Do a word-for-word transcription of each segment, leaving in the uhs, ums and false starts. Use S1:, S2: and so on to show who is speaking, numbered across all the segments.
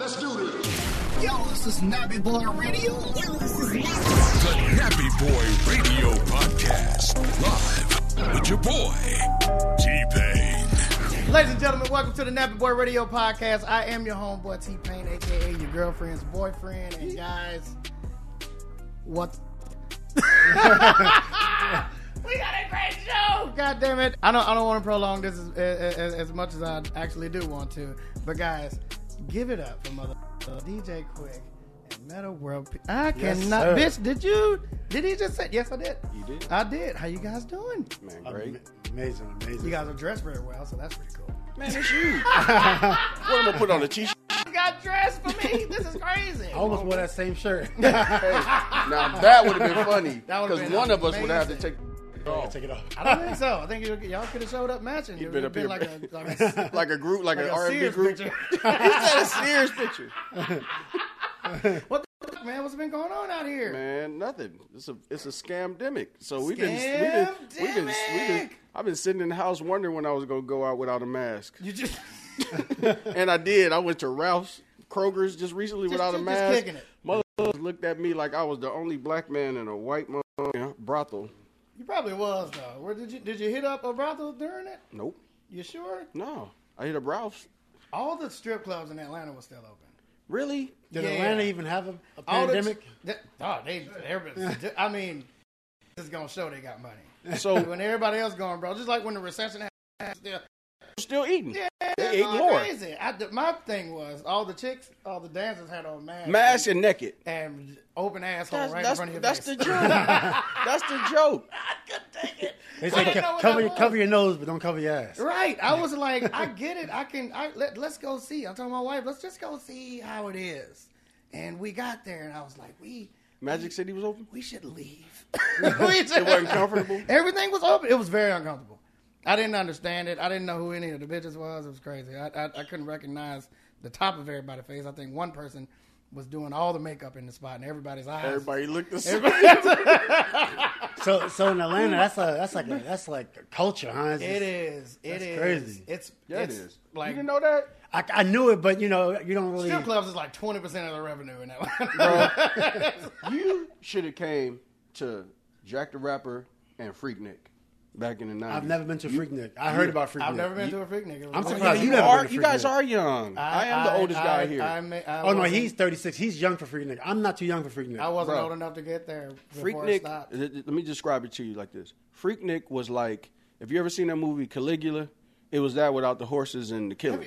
S1: Let's do this.
S2: Yo, this is Nappy Boy Radio. Yo, this is Nappy.
S3: The Nappy Boy Radio Podcast. Live with your boy, T-Pain.
S4: Ladies and gentlemen, welcome to the Nappy Boy Radio Podcast. I am your homeboy, T-Pain, a k a your girlfriend's boyfriend. And guys, what? We got a great show! God damn it. I don't, I don't want to prolong this as, as, as much as I actually do want to. But guys, give it up for mother uh, D J Quick and Meta World. P- I
S5: Yes,
S4: cannot.
S5: sir.
S4: Bitch, did you? Did he just say? Yes, I did.
S5: You did?
S4: I did. How you guys doing?
S5: Man, great.
S6: Am- Amazing, amazing.
S4: You guys are dressed very well, so that's pretty cool.
S5: Man, it's you. What am I gonna put on a t-shirt?
S4: You got dressed for me. This is crazy.
S6: I almost wore that same shirt.
S5: Hey, now that would have been funny
S4: That would've
S5: because
S4: been
S5: one of us would have to
S4: amazing.
S5: take.
S6: Oh. Take it off.
S4: I don't think so. I think you, y'all could have showed up matching.
S5: You
S4: It
S5: been
S4: would have
S5: up
S4: been
S5: here,
S4: like a, like a,
S5: like a group, like,
S4: like
S5: an
S4: a
S5: R and B
S4: Sears
S5: group.
S4: picture.
S5: He said a Sears picture.
S4: What the fuck, man? What's been going on out here?
S5: Man, nothing. It's a it's a scamdemic. So we've been, we've been, we've been, we've been, I've been sitting in the house wondering when I was gonna go out without a mask,
S4: You just,
S5: and I did. I went to Ralph's, Kroger's just recently
S4: Just-
S5: without a
S4: just
S5: mask.
S4: kicking it.
S5: Motherfuckers looked at me like I was the only black man in a white mother- brothel.
S4: you probably was though. Where did you did you hit up a brothel during it?
S5: Nope.
S4: You sure?
S5: No. I hit up Ralph's.
S4: All the strip clubs in Atlanta were still open.
S5: Really?
S6: Did
S4: Yeah.
S6: Atlanta even have a, a
S4: All the-
S6: pandemic?
S4: that- oh, they, everybody. I mean, it's gonna show they got money.
S5: So
S4: When everybody else going, bro, just like when the recession happened, still.
S5: still eating.
S4: Yeah,
S5: They
S4: that's
S5: ate
S4: going
S5: more.
S4: crazy. I, my thing was all the chicks, all the dancers had on masks,
S5: Mask and naked.
S4: and open asshole
S5: That's,
S4: right
S5: that's,
S4: in front of your
S5: that's
S4: face.
S5: the joke. That's the joke.
S4: I couldn't take it.
S6: They
S4: I
S6: say
S4: didn't know
S6: co-
S4: what
S6: cover,
S4: that
S6: your,
S4: was.
S6: cover your nose, but don't cover your ass.
S4: Right. I was like, I get it. I can. I let, let's go see. I told my wife, let's just go see how it is. And we got there, and I was like, we
S5: Magic City was open?
S4: we should leave. We should-
S5: It wasn't comfortable?
S4: Everything was open. It was very uncomfortable. I didn't understand it. I didn't know who any of the bitches was. It was crazy. I I, I couldn't recognize the top of everybody's face. I think one person was doing all the makeup in the spot, and everybody's eyes.
S5: Everybody looked the same.
S6: So, so in Atlanta, that's a, that's like a, that's like a culture, huh? It's
S4: It
S6: just-
S4: is. It
S6: That's
S4: is.
S6: crazy.
S4: It's
S5: Yeah, it
S4: it's
S5: is.
S4: Like
S5: you didn't know that?
S6: I, I knew it, but you know, you don't really.
S4: strip clubs is like twenty percent of the revenue in Atlanta.
S5: You should have came to Jack the Rapper and Freaknik back in the nineties.
S6: I've never been to Freaknik. I heard about Freaknik.
S4: I've never been to a Freaknik. It was
S6: I'm
S4: like-
S6: surprised
S5: you,
S6: you never
S5: are,
S6: been to
S5: you guys
S6: Freaknik.
S5: are young. I, am the oldest guy
S4: I-
S5: here.
S4: I may- I
S6: Oh no,
S4: wasn't-
S6: he's thirty-six. He's young for Freaknik. I'm not too young for Freaknik.
S4: I wasn't
S5: Bro.
S4: old enough to get there before it
S5: Freaknik,
S4: stopped.
S5: let me describe it to you like this. Freaknik was like, if you ever seen that movie Caligula, it was that without the horses and the killing.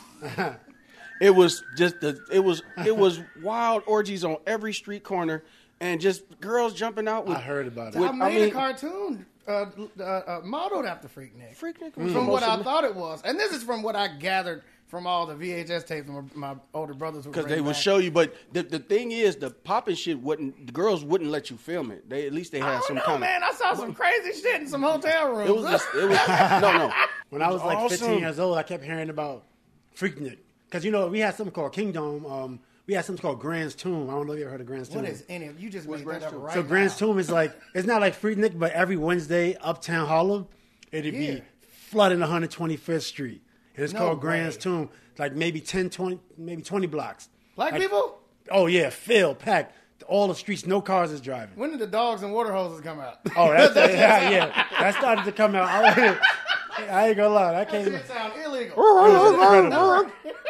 S5: It was just the it was it was wild orgies on every street corner and just girls jumping out with
S6: I heard about it.
S5: with-
S4: I made
S5: I mean-
S4: a cartoon uh, uh, uh, modeled after Freaknik.
S5: Freaknik was
S4: From what I
S5: supposed to-
S4: thought it was. And this is from what I gathered from all the V H S tapes my, my older brothers would
S5: Because
S4: bring
S5: they would
S4: back.
S5: show you, but the the thing is, the popping shit wouldn't. The girls wouldn't let you film it. They at least they
S4: I
S5: had
S4: don't
S5: some
S4: know,
S5: kind
S4: man. I saw some crazy shit in some hotel rooms.
S5: of. It was just. It was no, no.
S6: When I was like
S5: awesome.
S6: fifteen years old, I kept hearing about Freaknik. Because, you know, we had something called Kingdom. Um, we had something called Grand's Tomb. I don't know if you ever heard of Grand's Tomb.
S4: What is any of you just
S5: What's
S4: made that
S5: Grand's
S4: up
S5: Tomb?
S4: right
S6: So Grand's
S4: now.
S6: Tomb is like, it's not like Freaknik, but every Wednesday, Uptown Harlem, it'd
S4: Yeah.
S6: be flooding one hundred twenty-fifth Street. And it's
S4: No
S6: called Grand's
S4: way.
S6: Tomb. Like maybe ten, twenty, maybe twenty blocks.
S4: Black
S6: Like-
S4: people?
S6: Oh, yeah, filled, packed. All the streets, no cars is driving.
S4: When did the dogs and water hoses come out?
S6: Oh, that's, yeah, yeah. That started to come out. I, I ain't gonna lie. That
S4: That
S6: came.
S4: shit sound illegal.
S6: It was incredible.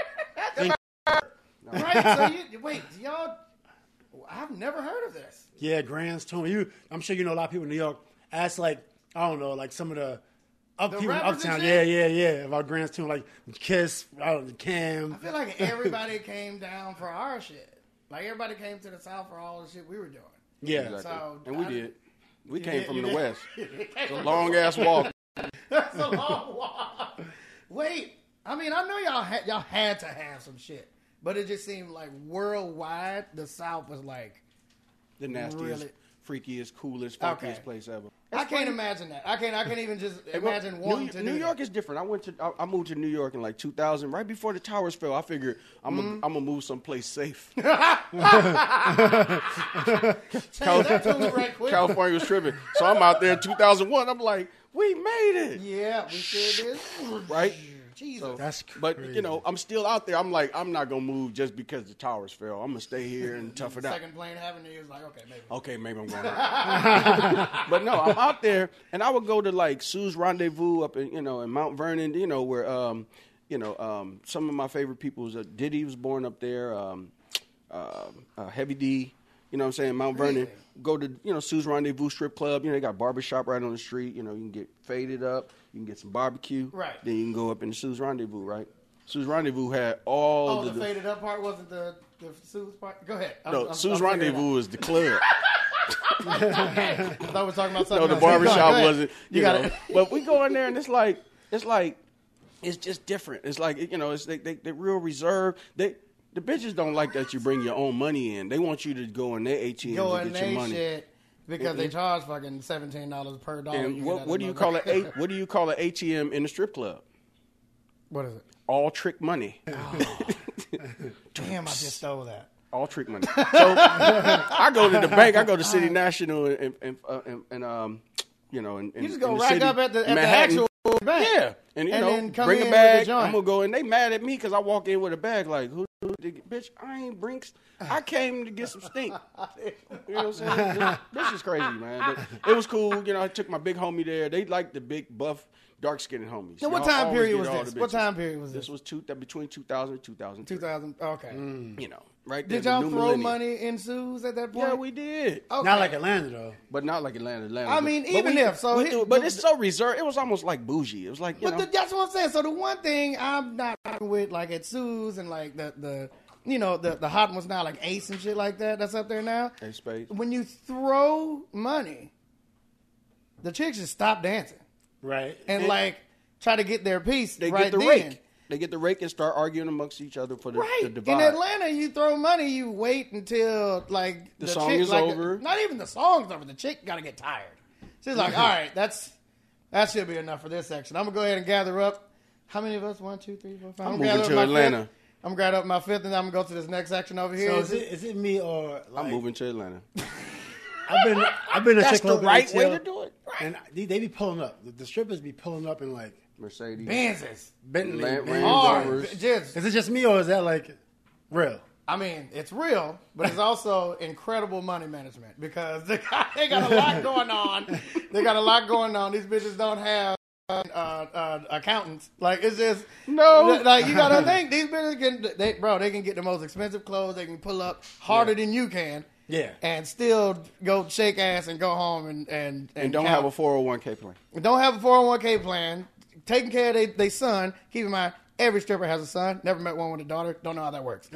S4: Right? So you, wait, y'all, I've never heard of this.
S6: Yeah, Grand's Tomb. You, I'm sure you know a lot of people in New York. Ask like I don't know, like some of the up
S4: The
S6: people in
S4: rappers and
S6: uptown.
S4: shit?
S6: Yeah, yeah, yeah. About Grand's Tomb, like Kiss, I don't know, Cam.
S4: I feel like everybody came down for our shit. Like everybody came to the South for all the shit we were doing.
S6: Yeah,
S5: Exactly.
S4: So,
S5: and we
S4: I-
S5: did. We
S4: You
S5: came
S4: did-
S5: from
S4: you
S5: the
S4: did.
S5: west.
S4: It came
S5: It's a
S4: from-
S5: long ass walk.
S4: That's a long walk. Wait, I mean, I know y'all had y'all had to have some shit, but it just seemed like worldwide, the South was like,
S5: The nastiest,
S4: Really?
S5: freakiest, coolest, funkiest
S4: Okay.
S5: place ever.
S4: I can't imagine that. I can't. I can't even just
S5: Hey, bro,
S4: imagine
S5: New,
S4: wanting to.
S5: New
S4: do
S5: York
S4: that.
S5: is different. I went to I, I moved to New York in like two thousand, right before the towers fell. I figured I'm
S4: Mm-hmm.
S5: gonna I'm gonna move someplace safe.
S4: Change that tune right quick.
S5: California was tripping, so I'm out there in two thousand one. I'm like, we made it,
S4: Yeah, we sure did.
S5: right?
S4: Jesus.
S5: So,
S6: That's
S5: but
S6: crazy.
S5: you know, I'm still out there. I'm like, I'm not gonna move just because the towers fell. I'm gonna stay here and tough it out.
S4: Second plane happened, he was like, okay, maybe.
S5: Okay, maybe I'm going. But no, I'm out there, and I would go to like Sue's Rendezvous up in you know in Mount Vernon, you know where um, you know um, some of my favorite people was uh, Diddy was born up there, um, uh, uh, Heavy D, you know what I'm saying, Mount Vernon.
S4: Really?
S5: Go to you know Sue's Rendezvous strip club. You know they got a barbershop right on the street. You know you can get faded up, you can get some barbecue.
S4: Right.
S5: Then you can go up into Sue's Rendezvous. Right. Sue's Rendezvous had all
S4: Oh,
S5: the,
S4: the faded up part wasn't the the Sue's part. Go ahead. I'm,
S5: no
S4: I'm,
S5: Sue's
S4: I'm figuring it
S5: Rendezvous is the club.
S4: out. I thought we were talking about something.
S5: No, the
S4: else. Go
S5: barbershop
S4: ahead.
S5: wasn't. You,
S4: You
S5: know,
S4: got it.
S5: but we go in there and it's like it's like it's just different. It's like you know, it's they they they're real reserved. They the bitches don't like that you bring your own money in. They want you to go in their A T M
S4: Go
S5: to
S4: in
S5: get your
S4: they
S5: money.
S4: shit because they charge fucking seventeen dollars per dollar. you
S5: And
S4: get
S5: what
S4: out
S5: what
S4: of
S5: do you
S4: motherfucker.
S5: call it? A, what do you call an A T M in a strip club?
S4: What is it?
S5: All trick money.
S4: Damn, I just stole that.
S5: All trick money. So I go to the bank. I go to City National and and, uh, and, and um you know and,
S4: You just
S5: and
S4: go
S5: and the
S4: rack
S5: city,
S4: up at the, at the
S5: Manhattan.
S4: actual bank.
S5: Yeah, and you
S4: And
S5: know,
S4: then come
S5: bring
S4: in
S5: a
S4: with
S5: bag.
S4: the joint.
S5: I'm gonna go, and they mad at me because I walk in with a bag. Like, who, who did, bitch? I ain't brinks. I came to get some stink. You know what I'm saying? This, this is crazy, man. But it was cool. You know, I took my big homie there. They like the big, buff, dark skinned homies.
S4: Now, what
S5: Y'all
S4: time
S5: always
S4: period
S5: get
S4: was
S5: all
S4: this?
S5: the
S4: What
S5: bitches.
S4: time period was this?
S5: This was two, between two thousand and two thousand.
S4: two thousand. Okay.
S5: You know, right there.
S4: Did
S5: the
S4: y'all
S5: new
S4: throw
S5: millennium.
S4: money in Sue's at that point?
S5: Yeah, we did.
S4: Okay.
S6: Not like Atlanta though.
S5: But not like Atlanta. Atlanta.
S4: I
S5: but-
S4: mean,
S5: but
S4: even
S5: we-
S4: if, so
S5: we
S4: here-
S5: do- but
S4: the-
S5: it's so reserved. It was almost like bougie. It was like, you
S4: But
S5: know,
S4: the, that's what I'm saying. So the one thing I'm not rocking with, like at Sue's and like the the you know the the hot ones now, like Ace and shit like that. That's up there now.
S5: Ace Spades.
S4: When you throw money, the chicks just stop dancing
S6: Right.
S4: and like try to get their piece
S5: they
S4: right
S5: get the
S4: then.
S5: rake. They get the rake and start arguing amongst each other for the,
S4: Right.
S5: the divide.
S4: In Atlanta, you throw money, you wait until like
S5: The
S4: the,
S5: song
S4: chick,
S5: is
S4: like,
S5: over.
S4: Not even the song's over. The chick got to get tired. She's like, all right, that's that should be enough for this section. I'm gonna go ahead and gather up. How many of us? One, two, three, four, five.
S5: I'm
S4: gonna gather
S5: moving
S4: up
S5: to
S4: my
S5: Atlanta.
S4: Fifth. I'm gonna gather up my fifth, and I'm gonna go to this next section over here.
S6: So is it is it me or like,
S5: I'm moving to Atlanta.
S6: I've been I've been a
S5: That's
S6: chick
S5: the
S6: club in
S5: right
S6: A T L,
S5: way to do it.
S6: and they, they be pulling up. The, the strippers be pulling up in like
S5: Mercedes.
S4: Benzes.
S6: Bentley.
S5: Land-
S6: Benz.
S5: Range
S4: Hard.
S5: Rovers.
S4: Just,
S6: Is it just me or is that like real?
S4: I mean, it's real, but it's also incredible money management because they got, they got a lot going on. They got a lot going on. These bitches don't have uh, uh, accountants. Like it's just
S5: No.
S4: Like you gotta think these bitches can, they, bro. They can get the most expensive clothes. They can pull up harder than you can.
S6: Yeah.
S4: And still go shake ass and go home and and, and,
S5: And don't
S4: count.
S5: have a four oh one k plan.
S4: don't have a four oh one k plan. Taking care of their they son. Keep in mind, every stripper has a son. Never met one with a daughter. Don't know how that works.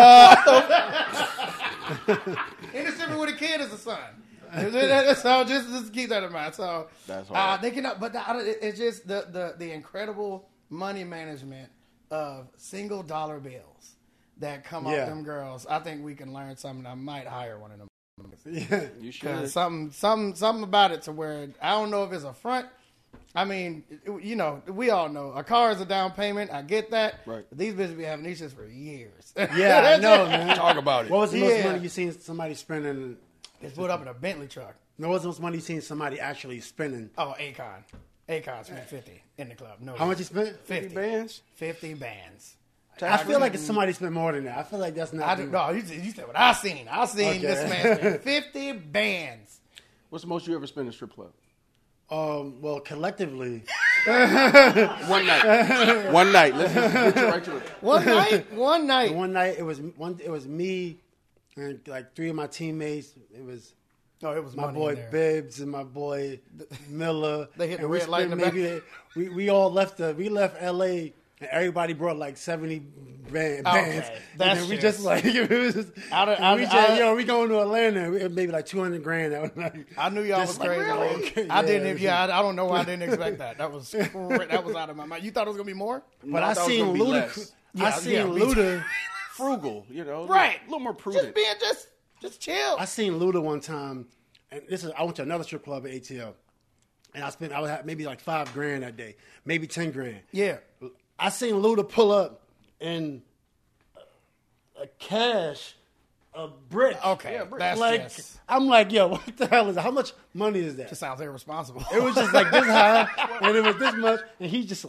S4: Uh, any stripper with a kid is a son. So just, just keep that in mind. So
S5: That's
S4: uh,
S5: hard.
S4: they cannot. But the, it's just the, the the incredible money management of single dollar bills that come
S6: Yeah.
S4: off them girls. I think we can learn something. I might hire one of them.
S6: Yeah.
S5: You should.
S4: Cause something, something, something about it to where I don't know if it's a front. I mean, it- you know, we all know a car is a down payment. I get that.
S5: Right.
S4: But these bitches be having these shits for years.
S6: Yeah, I know, man.
S5: Talk about it.
S6: What was the most
S4: Yeah.
S6: money you seen somebody spending?
S4: It's put up in a Bentley truck.
S6: No, what was the most money you seen somebody actually spending?
S4: Oh, Akon. Akon spent fifty in the club. No,
S6: How much you spent?
S4: Fifty
S5: bands?
S4: Fifty bands.
S6: I feel like it's somebody spent more than that. I feel like that's not.
S4: I do, no, you, said- you said what I seen. I seen
S6: Okay.
S4: this man spend fifty bands.
S5: What's the most you ever spent in a strip club?
S6: Um, well, collectively,
S5: One night. One night. Let's just get you right to it.
S4: One night. One night.
S6: one night it was one. It was me and like three of my teammates. It was
S4: No, it was
S6: my
S4: money
S6: boy
S4: in there.
S6: Bibbs and my boy Miller.
S4: They hit the
S6: and we
S4: red light in
S6: spent
S4: the back.
S6: maybe we we all left the we left L A and everybody brought like seventy band, bands.
S4: Okay,
S6: And
S4: that's
S6: then we
S4: just-
S6: just like it was just,
S4: Out of-
S6: and
S4: out
S6: we
S4: of-
S6: just
S4: out of-
S6: yo we going to Atlanta. We had maybe like two hundred grand that night.
S4: I knew y'all
S6: Just
S4: was crazy.
S6: like, really?
S4: man.
S6: Okay,
S4: I
S6: yeah.
S4: didn't. Yeah, I, I don't know why I didn't expect that. That was cra- that was out of my mind. You thought it was gonna be more?
S6: But
S5: I
S6: I,
S5: thought it was
S6: seen
S5: gonna be
S6: Luda.
S5: less.
S6: I
S4: Yeah,
S6: seen
S4: yeah, me too.
S6: Luda.
S5: Frugal, you know.
S4: Right.
S5: A little more prudent.
S4: Just being just just chill.
S6: I seen Luda one time, and this is I went to another strip club at A T L, and I spent I would have maybe like five grand that day, maybe ten grand.
S4: yeah.
S6: I seen Luda pull up in a, a cash, a brick.
S4: Okay.
S5: Yeah, brick.
S4: That's
S6: like
S4: just,
S6: I'm like, yo, what the hell is that? How much money is that?
S4: just sounds irresponsible.
S6: It was just like this high, and it was this much, and he just like.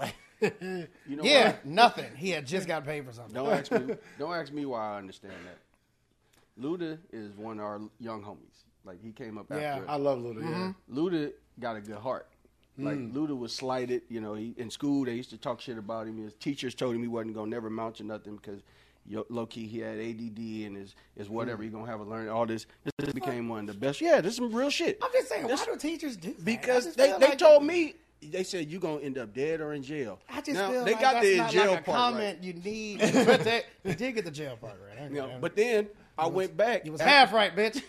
S5: You know
S4: Yeah,
S5: why?
S4: nothing. He had just got paid for something.
S5: Don't ask me. Don't ask me why I understand that. Luda is one of our young homies. Like he came up
S4: Yeah.
S5: after.
S6: I love Luda. Yeah.
S5: Luda got a good heart. Like Luda was slighted. You know, he in school they used to talk shit about him. His teachers told him he wasn't gonna never amount to nothing because low key he had A D D and is is whatever. He gonna have a learn all this. This became one of the best. Yeah, this is some real shit.
S4: I'm just saying,
S5: This-
S4: why do teachers do that? I
S5: Because
S4: just
S5: they,
S4: feel
S5: they
S4: like-
S5: told me, they said you're going to end up dead or in jail.
S4: I just
S5: now,
S4: feel
S5: they
S4: like
S5: got
S4: that's
S5: the in
S4: not
S5: jail
S4: like a
S5: part
S4: comment
S5: right.
S4: you need. But they, they did get the jail part right. I
S5: You know,
S4: know.
S5: but then I went back.
S4: You was
S5: after-
S4: half right, bitch.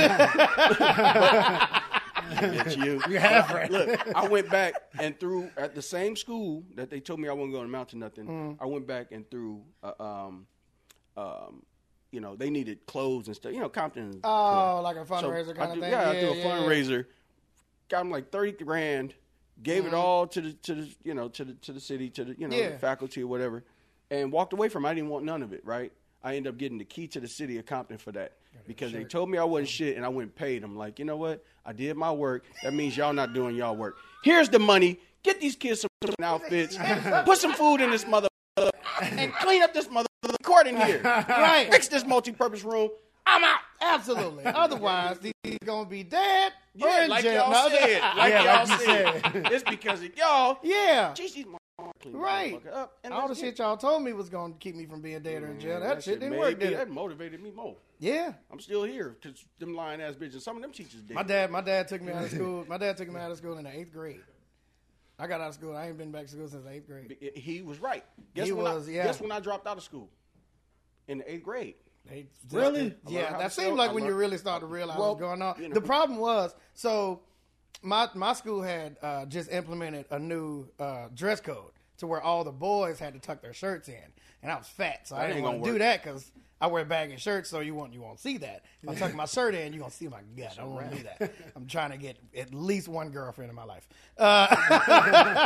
S5: It's you.
S6: You're half right.
S5: Look, I went back and threw at the same school that they told me I wasn't going to amount to nothing.
S4: Mm.
S5: I went back and threw, uh, um, um, you know, they needed clothes and stuff. You know, Compton.
S4: Oh, like a
S5: So
S4: fundraiser
S5: I
S4: kind of
S5: threw-
S4: thing.
S5: Yeah, I threw a
S4: yeah,
S5: fundraiser. Got them like thirty grand. Gave
S4: Mm-hmm.
S5: it all to the to the you know to the to the city to the you know
S4: Yeah.
S5: the faculty or whatever, and walked away from it. I didn't want none of it. Right. I ended up getting the key to the city of Compton for that because they told me I wasn't shit, and I went and paid them. Like, you know what? I did my work. That means y'all not doing y'all work. Here's the money. Get these kids some outfits. Put some food in this mother and clean up this mother court in here.
S4: Right.
S5: Fix this multi-purpose room. I'm out.
S4: Absolutely. Otherwise, these gonna be dead or
S5: Yeah,
S4: in
S5: like
S4: jail.
S5: y'all
S4: No,
S5: said. Like
S6: Yeah,
S5: y'all
S6: like you
S5: said.
S6: said.
S5: It's because of y'all.
S4: Yeah.
S5: Jeez, these motherfuckers clean this
S4: Right.
S5: motherfucker up, and
S4: All the
S5: let's
S4: shit
S5: get-
S4: y'all told me was gonna keep me from being dead or in jail.
S5: Man,
S4: That, shit didn't
S5: made
S4: work,
S5: me-
S4: did
S5: That
S4: it?
S5: motivated me more.
S4: Yeah.
S5: I'm still here because them lying ass bitches. Some of them teachers did.
S4: My dad, my dad took me out of school. My dad took me out of school in the eighth grade. I got out of school. I ain't been back to school since the eighth grade.
S5: He was right. Guess
S4: He
S5: when
S4: was,
S5: I,
S4: yeah.
S5: Guess when I dropped out of school? In the eighth grade.
S4: They-
S6: Really?
S5: I learned
S4: Yeah,
S5: how
S4: that
S5: to
S4: seemed
S5: sell.
S4: like
S5: I
S4: when you
S5: learned-
S4: really start to realize
S5: Well,
S4: what's going on.
S5: you know.
S4: The problem was, so my my school had uh, just implemented a new uh, dress code to where all the boys had to tuck their shirts in, and I was fat, so I
S5: That
S4: didn't
S5: ain't
S4: want to
S5: gonna
S4: do
S5: work.
S4: that because I wear baggy shirts, so you won't you won't see that. If I tuck my shirt in, you are gonna see my gut. I don't want to do that. I'm trying to get at least one girlfriend in my life. Uh,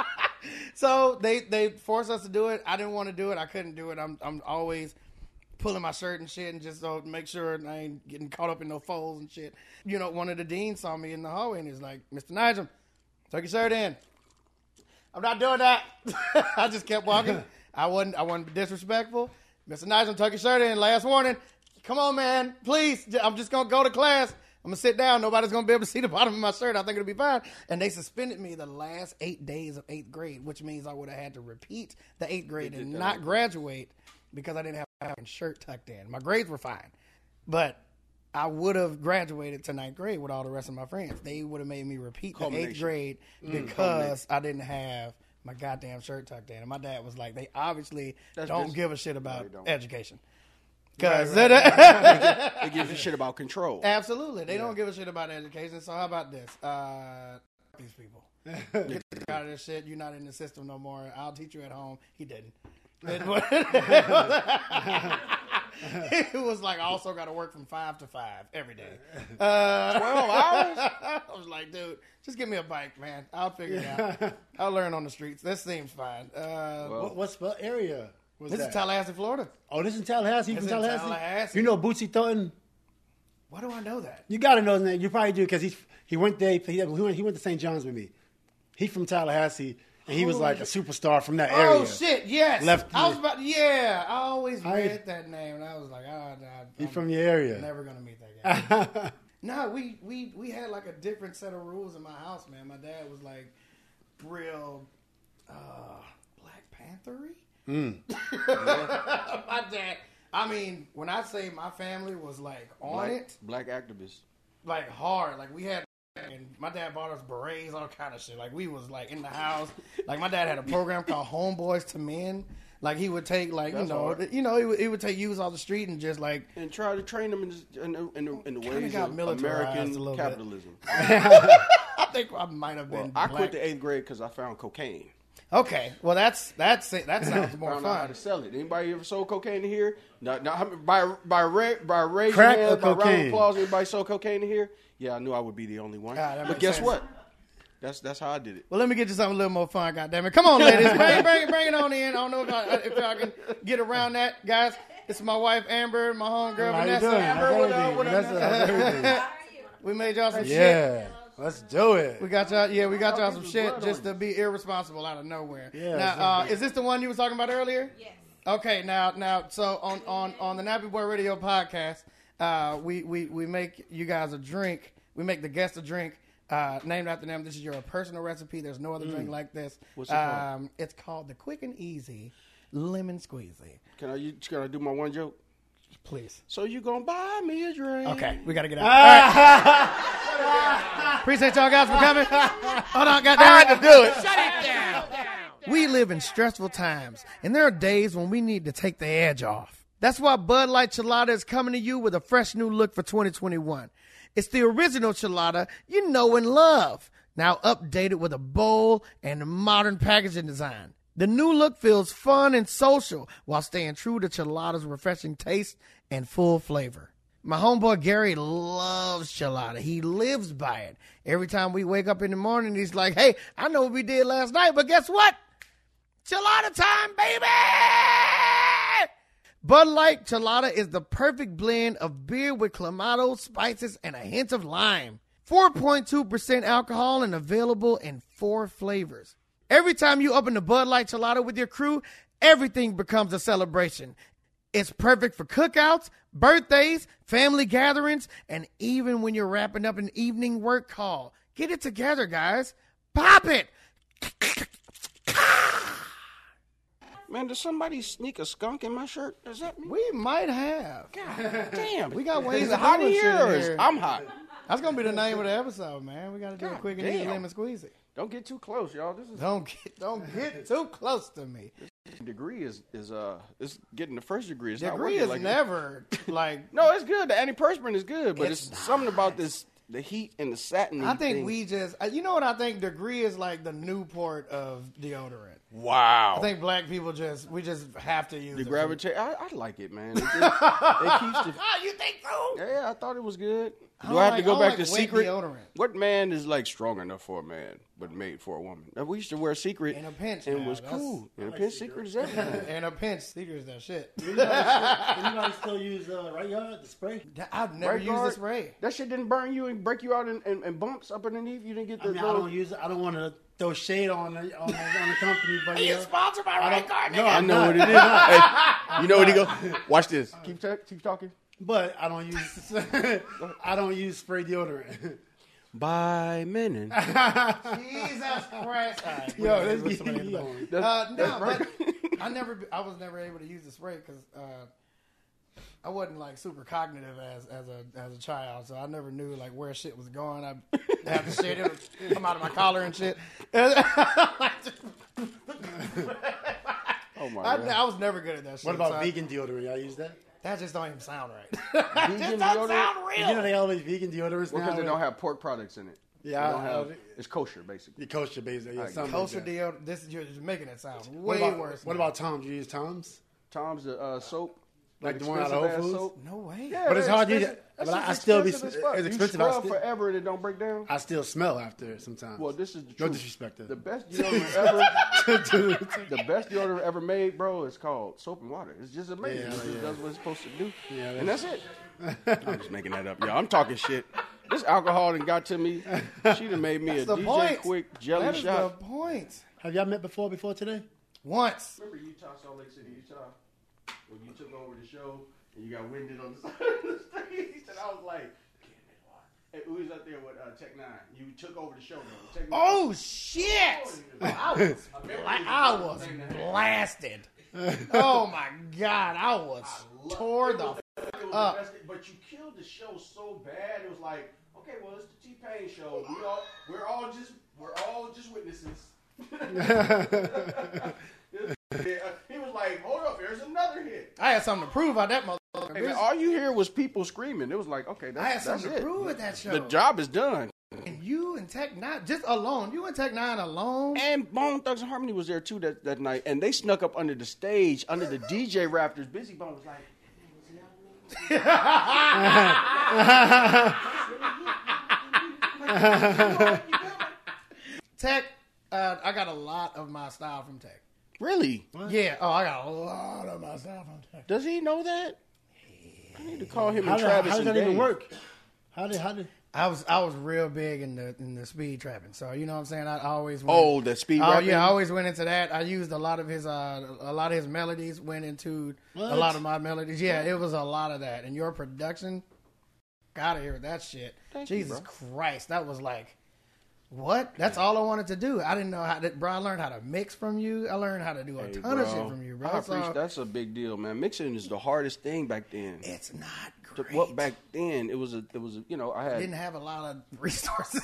S4: so they they forced us to do it. I didn't want to do it. I couldn't do it. I'm I'm always pulling my shirt and shit and just so make sure I ain't getting caught up in no folds and shit. You know, one of the deans saw me in the hallway and he's like, Mister Nigel, tuck your shirt in. I'm not doing that. I just kept walking. I wasn't I wasn't disrespectful. Mister Nigel, tuck your shirt in. Last warning. Come on, man. Please. I'm just gonna go to class. I'm gonna sit down. Nobody's gonna be able to see the bottom of my shirt. I think it'll be fine. And they suspended me the last eight days of eighth grade, which means I would have had to repeat the eighth grade and
S5: that
S4: not
S5: over.
S4: graduate because I didn't have a fucking shirt tucked in. My grades were fine, but I would have graduated to ninth grade with all the rest of my friends. They would have made me repeat the eighth
S5: Culmination.
S4: grade because I didn't have my goddamn shirt tucked in. And my dad was like, they obviously
S5: That's
S4: don't
S5: business.
S4: give a shit about
S5: they don't.
S4: education. Because
S5: They give a shit about control.
S4: absolutely, they don't give a shit about education. So how about this? Uh, these people. Get out of this shit. You're not in the system no more. I'll teach you at home. He didn't. It was, it was like I also got to work from five to five every day. Uh,
S5: Twelve hours.
S4: I was like, dude, just give me a bike, man. I'll figure it out. I'll learn on the streets. This seems fine. Uh,
S5: Well,
S6: What, what's what area was
S4: this
S6: that?
S4: is Tallahassee, Florida.
S6: Oh, this is in Tallahassee. You
S4: It's
S6: from
S4: in
S6: Tallahassee?
S4: Tallahassee.
S6: You know Bootsy Thornton?
S4: Why do I know that?
S6: You got to know his name. You probably do because he he went there. He, he went he went to Saint John's with me. He's from Tallahassee, and he was like a superstar from that area.
S4: Oh shit! Yes,
S6: Left-
S4: I was about. Yeah, I always
S6: I-
S4: read that name, and I was like, oh, nah,
S6: He's
S4: I'm
S6: from your area.
S4: never gonna meet that guy. No, we, we we had like a different set of rules in my house, man. My dad was like real uh, Black Panther-y. My dad. I mean, when I say my family was like on
S5: black,
S4: it,
S5: black activists.
S4: like hard. Like we had, and my dad bought us berets, all kind of shit. Like we was like in the house. Like my dad had a program called Homeboys to Men. Like he would take like
S5: That's
S4: you know
S5: hard.
S4: you know he would, he would take youths off the street and just like
S5: And try to train them in, this- in, the, in, the, in the
S4: Kinda
S5: ways
S4: got
S5: of
S4: militarized a
S5: American
S4: little bit.
S5: capitalism.
S4: I think I might have been.
S5: Well, I
S4: black.
S5: quit the eighth grade because I found cocaine.
S4: Okay, well that's that's it. That sounds more
S5: Found out how
S4: fun.
S5: to sell it. Anybody ever sold cocaine in here? Not, not by by ra- by raising
S6: Crack
S5: hands,
S6: or
S5: by round of
S6: cocaine?
S5: applause. Anybody sold cocaine in here? Yeah, I knew I would be the only one.
S4: Ah, that
S5: but
S4: makes
S5: guess
S4: sense.
S5: what? That's that's how I did it.
S4: Well, let me get you something a little more fun, goddammit. Come on, ladies, bring, bring, bring it on in. I don't know if I, if I can get around that, guys. This is my wife Amber, my homegirl
S6: How you
S4: Vanessa.
S6: doing?
S4: Amber,
S6: How's
S4: what up,
S6: everything?
S4: what up?
S6: Vanessa, how's everything?
S4: We made y'all some shit.
S6: Yeah. Let's do it.
S4: We got y'all. Yeah, we got y'all some
S5: People's
S4: shit
S5: blood
S4: just
S5: on
S4: to
S5: you.
S4: be irresponsible out of nowhere.
S6: Yeah,
S4: Now, uh,
S6: exactly.
S4: is this the one you was talking about earlier?
S1: Yes.
S4: Okay. Now, now, so on on on the Nappy Boy Radio podcast, uh, we we we make you guys a drink. We make the guests a drink. Uh, named after them. This is your personal recipe. There's no other drink like this.
S5: What's it called?
S4: Um, it's called the Quick and Easy Lemon Squeezy.
S5: Can I? You, can I do my one joke?
S4: Please.
S5: So you gonna buy me a drink?
S4: Okay, we gotta get out. All right. Appreciate y'all guys for coming. Hold on, goddamn. I had to do it. Shut it down. We live in stressful times, and there are days when we need to take the edge off. That's why Bud Light Chelada is coming to you with a fresh new look for twenty twenty-one. It's the original Chelada you know and love, now updated with a bold and modern packaging design. The new look feels fun and social while staying true to Chelada's refreshing taste and full flavor. My homeboy Gary loves Chelada. He lives by it. Every time we wake up in the morning, he's like, hey, I know what we did last night, but guess what? Chelada time, baby! Bud Light Chelada is the perfect blend of beer with clamato, spices, and a hint of lime. four point two percent alcohol and available in four flavors. Every time you open the Bud Light Chelada with your crew, everything becomes a celebration. It's perfect for cookouts, birthdays, family gatherings, and even when you're wrapping up an evening work call. Get it together, guys. Pop it!
S5: Man, did somebody sneak a skunk in my shirt? Is that me?
S4: We might have.
S5: God damn.
S4: We got ways
S5: Is
S4: to
S5: it hot
S4: do
S5: in
S4: shit
S5: here or
S4: in
S5: is
S4: here.
S5: I'm hot?
S4: That's going to be the name of the episode, man. We got to do a
S5: God
S4: quick and easy
S5: damn.
S4: lemon squeezy.
S5: Don't get too close, y'all. This is
S4: Don't get, don't get too close to me.
S5: degree is is uh it's getting the first degree. It's not
S4: Degree
S5: working
S4: is
S5: like
S4: never like.
S5: No, it's good. The antiperspirant is good, but it's,
S4: It's
S5: something about this the heat and the satin.
S4: I think
S5: thing.
S4: we just. uh, You know what I think? Degree is like the Newport of deodorant.
S5: Wow.
S4: I think black people just we just have to use
S5: the
S4: it.
S5: gravitate. I, I like it, man. It, just, it keeps the.
S4: Ah, you think so?
S5: Yeah, I thought it was good.
S4: I
S5: Do
S4: don't
S5: I have
S4: like-
S5: to go
S4: I
S5: back
S4: don't
S5: to
S4: like wet
S5: Secret?
S4: deodorant.
S5: What man is like strong enough for a man, but made for a woman? Now, we used to wear Secret
S4: In a pinch
S5: and
S4: now,
S5: it was
S4: that's-
S5: cool. In a pinch, Secret is everything.
S4: In a pinch, Secret's that shit.
S6: Anybody still use uh, Right Yard, the spray?
S4: I've never
S5: Right
S4: used
S5: guard,
S4: the spray.
S5: That shit didn't burn you and break you out in, in, in bumps up underneath. You didn't get
S6: I
S5: the
S6: mean, I
S5: little.
S6: don't use it. I don't want to throw shade on the, on the, on the company, but
S4: Are you
S6: yeah.
S4: sponsored by
S6: I
S4: Right
S6: don't-
S4: Guard?
S6: no,
S4: nigga?
S5: I
S6: I'm
S5: know
S6: not.
S5: what it is. Hey, you know what he go? Watch this. Keep ta- keep talking.
S6: But I don't use I don't use spray deodorant.
S5: By Menon.
S4: Jesus Christ! All right,
S6: Yo,
S4: whatever.
S6: let's
S4: What's
S6: get
S4: somebody in the
S6: on.
S4: back? Uh, no, but I never, I was never able to use the spray because uh, I wasn't like super cognitive as as a as a child, so I never knew like where shit was going. I had the shit it would come out of my collar and shit.
S5: Oh my
S4: I,
S5: god.
S4: I was never good at that shit.
S6: What about
S4: so I-
S6: vegan deodorant? Y'all use that?
S4: that just don't even sound right.
S5: Vegan
S4: Just don't
S5: deodorant?
S4: sound real.
S6: You know they always vegan deodorants
S5: Well,
S6: now.
S5: because they don't have pork products in it.
S6: Yeah,
S5: They don't
S6: I-
S5: have,
S6: I-
S5: it's kosher basically.
S6: the kosher basically. Yeah,
S5: Right.
S6: something
S4: Kosher
S6: like that.
S4: deodorant. This is you're just making it sound
S6: What
S4: way
S6: about,
S4: worse.
S6: What
S4: now.
S6: about Tom's? You use Tom's?
S5: Tom's the uh, soap,
S6: Like
S5: that
S6: the one out of
S5: expensive
S6: Whole
S5: ass
S6: Foods?
S5: soap.
S4: No way.
S5: Yeah,
S6: But it's
S5: they're
S6: hard to use
S5: expensive.
S6: it.
S5: That
S6: But I-
S5: shit's
S6: I still be-
S5: expensive as fuck.
S6: it's
S5: You
S6: expensive. I
S5: scrub
S6: still-
S5: forever and it don't break down.
S6: I still smell after it sometimes.
S5: Well, this is the
S6: No
S5: truth.
S6: disrespect.
S5: The best deodorant ever, the best deodorant ever made, bro, is called soap and water. It's just amazing.
S6: Yeah,
S5: it just
S6: yeah.
S5: does what it's supposed to do,
S6: Yeah,
S5: and that's it. I'm just making that up, y'all. I'm talking shit. This alcohol done got to me. She done made me
S4: That's
S5: a
S4: the
S5: D J
S4: point.
S5: Quick jelly
S4: That is
S5: shot.
S4: the point.
S6: Have y'all met before? Before today?
S4: Once.
S5: Remember Utah, Salt Lake City, Utah, when you took over the show and you got winded on the side of the stage, and I was like, hey, who was up there with uh, Tech Nine? You took over the show, though. Tech Nine.
S4: Oh shit! I was, bla- I was blasted. Oh my god, I was tore the.
S5: It was
S4: up.
S5: the best, but you killed the show so bad. It was like, okay, well, it's the T Pain show. We all, we're all just, we're all just witnesses. He was like, hold up, there's another hit.
S4: I had something to prove on that motherfucker.
S5: Hey, man, all you hear was people screaming. It was like, okay, that's,
S4: I had
S5: that's
S4: something to
S5: it.
S4: prove with that show.
S5: The job is done.
S4: And you and Tech Nine, just alone, you and Tech Nine alone.
S5: And Bone Thugs and Harmony was there too that, that night, and they snuck up under the stage, under the D J rafters. Busy Bone was like,
S4: Tech, uh, I got a lot of my style from Tech.
S5: really?
S4: Yeah, oh, I got a lot of my style from Tech.
S5: Does he know that? I need to call him
S6: How,
S5: and
S6: did,
S5: Travis
S6: how does
S5: and
S6: that even
S5: Dave.
S6: work? How did how did
S4: I was I was real big in the in the speed trapping. So you know what I'm saying. I always went,
S5: Oh, the speed
S4: Oh
S5: rapping?
S4: yeah, I always went into that. I used a lot of his uh a lot of his melodies went into
S6: What?
S4: a lot of my melodies. Yeah, it was a lot of that. And your production, gotta hear that shit.
S5: Thank you,
S4: Jesus
S5: bro.
S4: Christ, that was like. What? That's all I wanted to do. I didn't know how to, bro. I learned how to mix from you. I learned how to do a
S5: Hey,
S4: ton
S5: bro,
S4: of shit from you, bro.
S5: I
S4: So,
S5: appreciate that's a big deal, man. Mixing is the hardest thing back then.
S4: it's not
S5: The-
S4: great.
S5: What back then? It was a. It was a. You know, I had.
S4: Didn't have a lot of resources.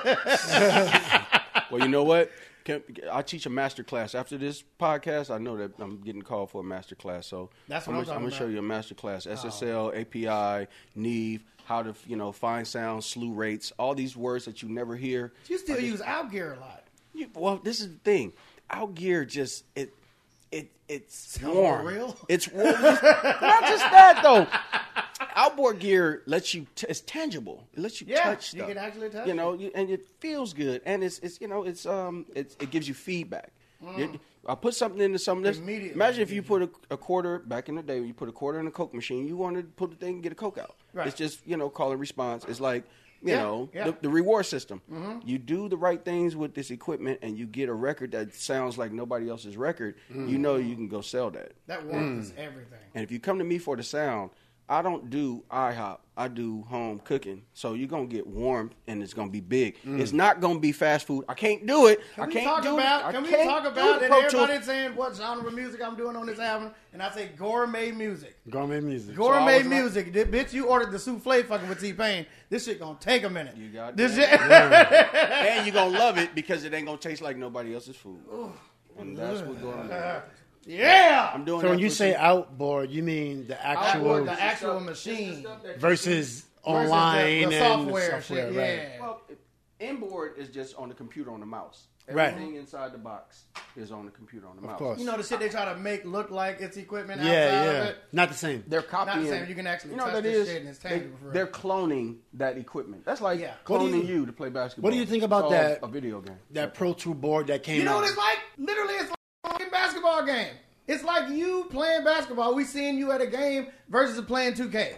S5: Well, you know what? Can, I teach a master class after this podcast. I know that I'm getting called for a master class, so
S4: That's what
S5: I'm,
S4: I'm
S5: gonna,
S4: talking
S5: I'm gonna show
S4: about.
S5: you a master class: S S L, A P I, Neve, how to you know find sound, slew rates, all these words that you never hear.
S4: You still use Outgear a lot.
S5: You, well, this is the thing. Outgear just it it it's
S4: Sound
S5: warm.
S4: more real?
S5: It's warm. Not just that though. Outboard gear lets you. T- it's tangible. It lets you
S4: Yeah,
S5: touch
S4: you
S5: stuff.
S4: can actually touch
S5: You
S4: it.
S5: know, you, and it feels good, and it's it's you know it's um it's, it gives you feedback. It- I put something into some of this.
S4: Immediately.
S5: Imagine if you put a, a quarter back in the day when you put a quarter in a Coke machine. You wanted to put the thing and get a Coke out.
S4: Right.
S5: It's just you know call and response. It's like you
S4: Yeah,
S5: know
S4: yeah.
S5: the, the reward system. You do the right things with this equipment, and you get a record that sounds like nobody else's record. You know you can go sell that.
S4: That warmth is everything.
S5: And if you come to me for the sound, I don't do IHOP. I do home cooking. So you're going to get warmth and it's going to be big. It's not going to be fast food. I can't do it.
S4: Can
S5: I
S4: we
S5: can't
S4: talk
S5: do
S4: about?
S5: it. I
S4: Can we
S5: can't
S4: talk
S5: do
S4: about?
S5: the
S4: And
S5: Pro Tools.
S4: everybody's saying what genre of music I'm doing on this album, and I say gourmet music.
S6: Gourmet music.
S4: Gourmet
S5: I was like-
S4: music. Th- bitch, you ordered the souffle fucking with T-Pain. This shit gonna take a minute.
S5: You got
S4: this
S5: that.
S4: shit.
S5: And you're going to love it because it ain't going to taste like nobody else's food. And that's what's going on.
S4: Yeah.
S5: I'm doing
S6: So
S5: that
S6: when you
S5: for
S6: say
S5: some-
S6: outboard, you mean the actual
S4: Outboard, the actual
S5: This is
S4: machine
S5: stuff that you-
S6: versus
S4: versus
S6: online
S4: the, the
S6: and
S4: software,
S6: the software,
S4: shit.
S6: right?
S4: Yeah.
S5: Well, inboard is just on the computer on the mouse.
S6: Right.
S5: Everything inside the box is on the computer on the mouse.
S6: Of course.
S4: You know the shit they try to make look like it's equipment
S6: Yeah,
S4: outside
S6: yeah.
S4: of it.
S6: Not the same.
S5: They're
S4: Not
S5: copying.
S4: the same. You can actually
S5: you know
S4: touch
S5: that
S4: this
S5: is,
S4: shit and it's
S5: they,
S4: tangible for real.
S5: they're cloning that equipment. That's like
S4: Yeah.
S6: What do
S5: cloning
S6: you-
S5: you, to play basketball.
S6: what do you think about
S5: It's all
S6: that-
S5: A video game.
S6: That Pro Tool board that came
S4: You know
S6: out.
S4: what it's like? Literally, it's like a fucking basketball game. It's like you playing basketball. We seeing you at a game versus playing two K.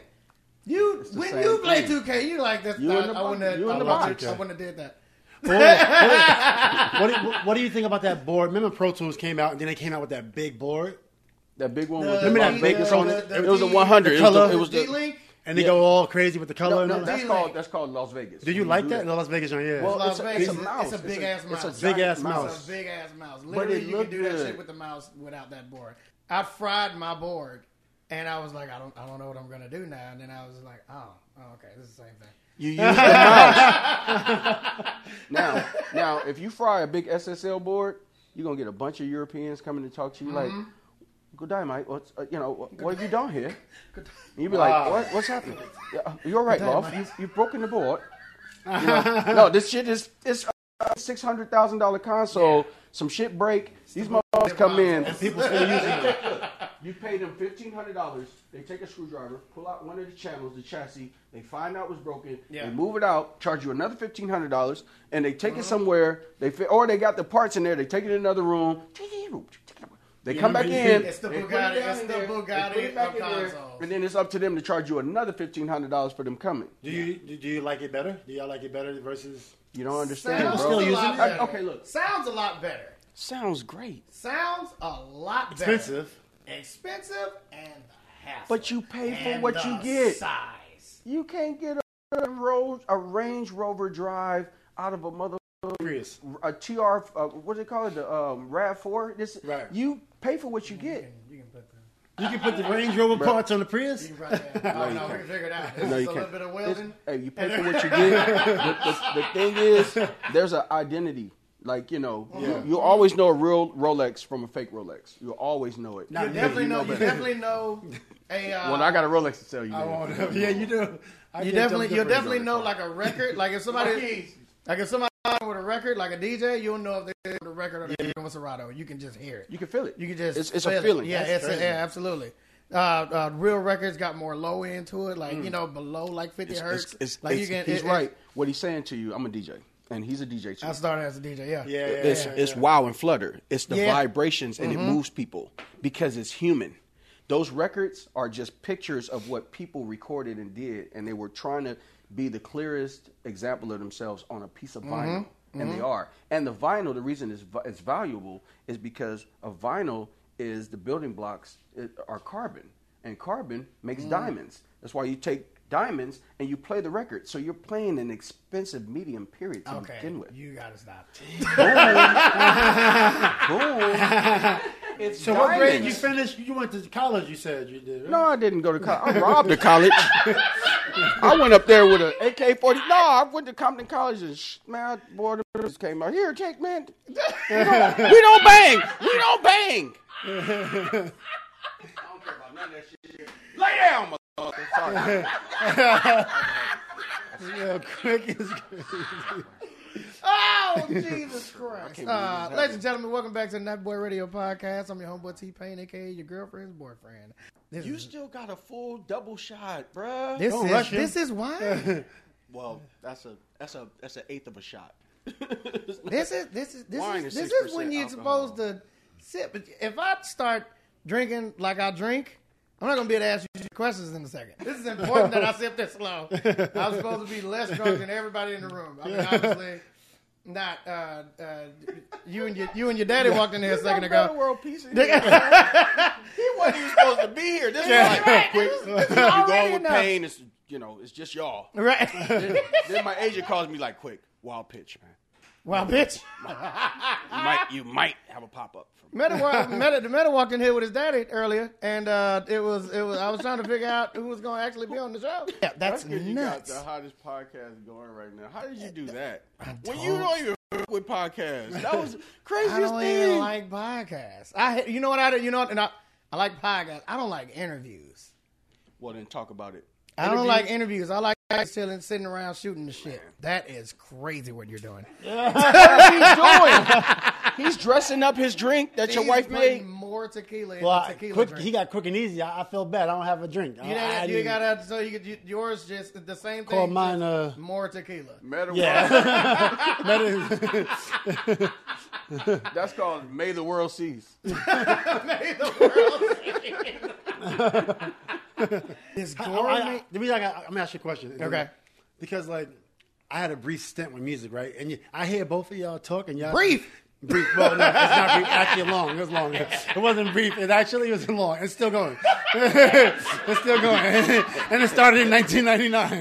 S4: You
S5: the
S4: when
S5: same
S4: you play
S5: thing.
S4: two K, you like this.
S5: You
S4: I,
S5: in the
S4: I wouldn't
S5: box.
S4: have.
S5: You in
S4: I
S5: the
S4: wouldn't-
S5: box.
S4: I wouldn't have did that.
S6: what, do you, what do you think about that board? Remember Pro Tools came out and then they came out with that big board
S5: That big one
S4: The-
S5: with
S6: Remember
S5: the
S6: that
S5: Las
S6: big-
S5: Vegas
S6: the-
S5: on
S4: the-
S5: it.
S4: the
S5: It was a
S4: D-
S5: one hundred.
S6: the
S5: It was the-
S6: color.
S5: It was the.
S4: D-Link.
S6: and they
S5: Yeah.
S6: go all crazy with the color
S5: No,
S6: and
S5: no,
S6: all that?
S5: that's
S4: D-Link.
S5: called that's called Las Vegas.
S6: Did you
S5: When
S6: like
S5: do
S6: that? The Las Vegas one, yeah.
S5: Well,
S4: Las
S5: it's a-
S4: Vegas.
S5: it's a mouse.
S4: It's a big ass
S5: It's a
S4: mouse.
S6: Big
S5: giant
S6: ass mouse.
S4: It's a big ass mouse.
S5: But
S4: Literally,
S5: it
S4: you can
S5: looked
S4: do that
S5: good.
S4: shit with the mouse without that board. I fried my board, and I was like, I don't, I don't know what I'm gonna do now. And then I was like, oh, oh okay, this is the same thing.
S5: You use the mouse. now, now, if you fry a big S S L board, you're gonna get a bunch of Europeans coming to talk to you like, "Good day, mate. What's uh, you know what, what have you done here?" And you'd be like, "What? What's happening? Yeah, you're right, love. You, you've broken the board. You know, no, this shit is it's a six hundred thousand dollar console. Some shit break. These motherfuckers come in.
S6: People still using it.
S5: You pay them fifteen hundred dollars. They take a screwdriver, pull out one of the channels, the chassis. They find out what's broken.
S4: Yeah.
S5: They move it out, charge you another fifteen hundred dollars, and they take it somewhere. They fi- or they got the parts in there. They take it in another room. They come back in.
S4: It's the
S5: they put
S4: Bugatti-
S5: it down
S4: it's
S5: in
S4: the
S5: there,
S4: Bugatti
S5: they put it back
S4: of
S5: in there,
S4: consoles.
S5: and then it's up to them to charge you another fifteen hundred dollars for them coming.
S6: Do you do you like it better? Do y'all like it better versus?
S5: You don't understand,
S4: Sounds
S5: bro.
S6: still
S4: a
S6: using
S4: lot
S6: it?
S4: better.
S5: Okay, look.
S4: Sounds a lot better.
S5: Sounds great,
S4: Sounds a lot better.
S6: Expensive.
S4: Expensive and the hassle.
S5: but you pay for
S4: And
S5: what
S4: the
S5: you get.
S4: Size.
S5: You can't get a, Ro- a Range Rover Drive out of a mother
S6: Prius.
S5: a T R. Uh, what do they call it? The um, RAV four. This
S6: Right.
S5: You pay for what you get.
S4: You can put the.
S6: You can put the Range Rover parts on the Prius.
S4: You can probably, oh, no, we can figure it out. It's
S5: No, you
S4: a little
S5: can't.
S4: bit of
S5: It's-
S4: welding.
S5: hey, you pay for what you get. the, the, the thing is, there's an identity. Like you know, you, you always know a real Rolex from a fake Rolex. You'll always know it.
S4: You
S6: Not
S4: definitely
S5: you
S4: know.
S5: know
S4: You
S5: better.
S4: definitely know a. Uh,
S5: Well, I got a Rolex to sell you.
S6: I
S5: man.
S6: won't. Yeah, you do. I
S4: You
S6: can't
S4: definitely,
S6: tell
S4: you'll
S6: the difference.
S4: definitely know like a record. Like if somebody, like if somebody with a record, like a D J, you'll know if they're with a record or they're doing a Serato. You can just hear it.
S5: You can feel it.
S4: You can just.
S5: It's, it's
S4: feel
S5: a
S4: it.
S5: feeling.
S4: Yeah,
S6: That's
S4: it's a,
S6: crazy.
S4: yeah, absolutely. Uh, uh, real records got more low end to it, like you know, below like fifty
S5: It's,
S4: hertz.
S5: it's, it's,
S4: like
S5: it's-
S4: you can.
S5: he's
S4: it-
S5: right. What he's saying to you, I'm a D J, and he's a D J too.
S4: I started as a D J. Yeah.
S6: Yeah, yeah,
S5: It's
S6: yeah,
S5: it's
S6: yeah.
S5: wow and flutter. It's the
S4: Yeah.
S5: vibrations and it moves people because it's human. Those records are just pictures of what people recorded and did, and they were trying to be the clearest example of themselves on a piece of vinyl,
S4: Mm-hmm.
S5: and they are. And the vinyl, the reason it's, vi- it's valuable is because a vinyl is the building blocks it, are carbon, and carbon makes
S4: Mm.
S5: diamonds. That's why you take diamonds and you play the record. So you're playing an expensive medium, period, to
S4: Okay,
S5: begin with.
S4: you gotta stop.
S5: Boom. It's
S6: So what grade did you
S5: diamonds.
S6: finish? You went to college, you said you did. Right?
S5: No, I didn't go to college. I robbed the college. I went up there with an A K forty. No, I went to Compton College and sh- man, boy, the just came out. Here, take man. We don't, we don't bang. We don't bang. I don't care about none of that shit. Lay down, motherfucker. Sorry.
S6: Yeah, quick is crazy.
S4: Oh, Jesus Christ.
S5: can't believe
S4: Uh,
S5: this
S4: ladies and gentlemen, welcome back to the Nappy Boy Radio Podcast. I'm your homeboy T-Pain, a k a your girlfriend's boyfriend. This
S5: You
S4: is,
S5: still got a full double shot, bruh.
S4: this
S6: Don't
S4: is,
S6: rush him.
S4: this is why.
S5: Well, that's a that's a that's an eighth of a shot.
S4: This is this is this
S5: Wine
S4: is
S5: is
S4: this
S5: six
S4: is when
S5: percent
S4: you're
S5: alcohol.
S4: supposed to sip. But if I start drinking like I drink, I'm not gonna be able to ask you questions in a second. This is important that I sip this slow. I'm supposed to be less drunk than everybody in the room. I mean, obviously, not. Uh, uh, you and your you and your daddy walked in here a second
S5: Better
S4: ago.
S5: World Peace. He wasn't even supposed to be here. This is like
S4: right.
S5: quick.
S4: This is
S5: You go
S4: already
S5: with
S4: enough.
S5: pain. It's you know, it's just y'all.
S4: Right.
S5: Then, then my agent calls me like, quick, wild pitch, man.
S4: Well, bitch.
S5: You might you might have a pop up.
S4: Meta, wa- Meta, the Meta walked in here with his daddy earlier, and uh, it was it was. I was trying to figure out who was going to actually be on the show. Yeah, that's
S5: Because you got
S4: nuts.
S5: the hottest podcast going right now. How did you do that?
S4: I
S5: When you
S4: don't-
S5: don't even f- with podcasts. That was the craziest
S4: I don't
S5: thing.
S4: even like podcasts. I, you know what I do? You know what? And I, I like podcasts. I don't like interviews.
S5: Well, then talk about it.
S4: I don't
S5: Interviews-
S4: like interviews. I like guys chilling, sitting around shooting the shit. That is crazy what you're doing.
S5: What is he doing? He's dressing up his drink that your
S4: He's
S5: wife
S4: putting
S5: made.
S4: more tequila in
S6: Well,
S4: the
S6: I,
S4: tequila
S6: quick,
S4: drink.
S6: he got quick and easy. I, I feel bad. I don't have a drink.
S4: you,
S6: I,
S4: know,
S6: I
S4: you
S6: didn't-
S4: gotta so you, you yours just the same thing.
S6: Call
S4: just
S6: mine, uh,
S4: more tequila.
S5: Meta
S6: Yeah.
S5: World- That's called May the World Cease.
S4: May the world Is
S6: I,
S4: gourmet.
S6: I, the reason I got, I'm gonna ask you a question.
S4: Okay.
S6: Because like I had a brief stint with music, right? And you, I hear both of y'all talk, and y'all
S4: Brief?
S6: brief. Well, no, it's not brief. Actually, long. It was long. It wasn't brief. It actually was long. It's still going. It's still going, and it started in nineteen ninety-nine.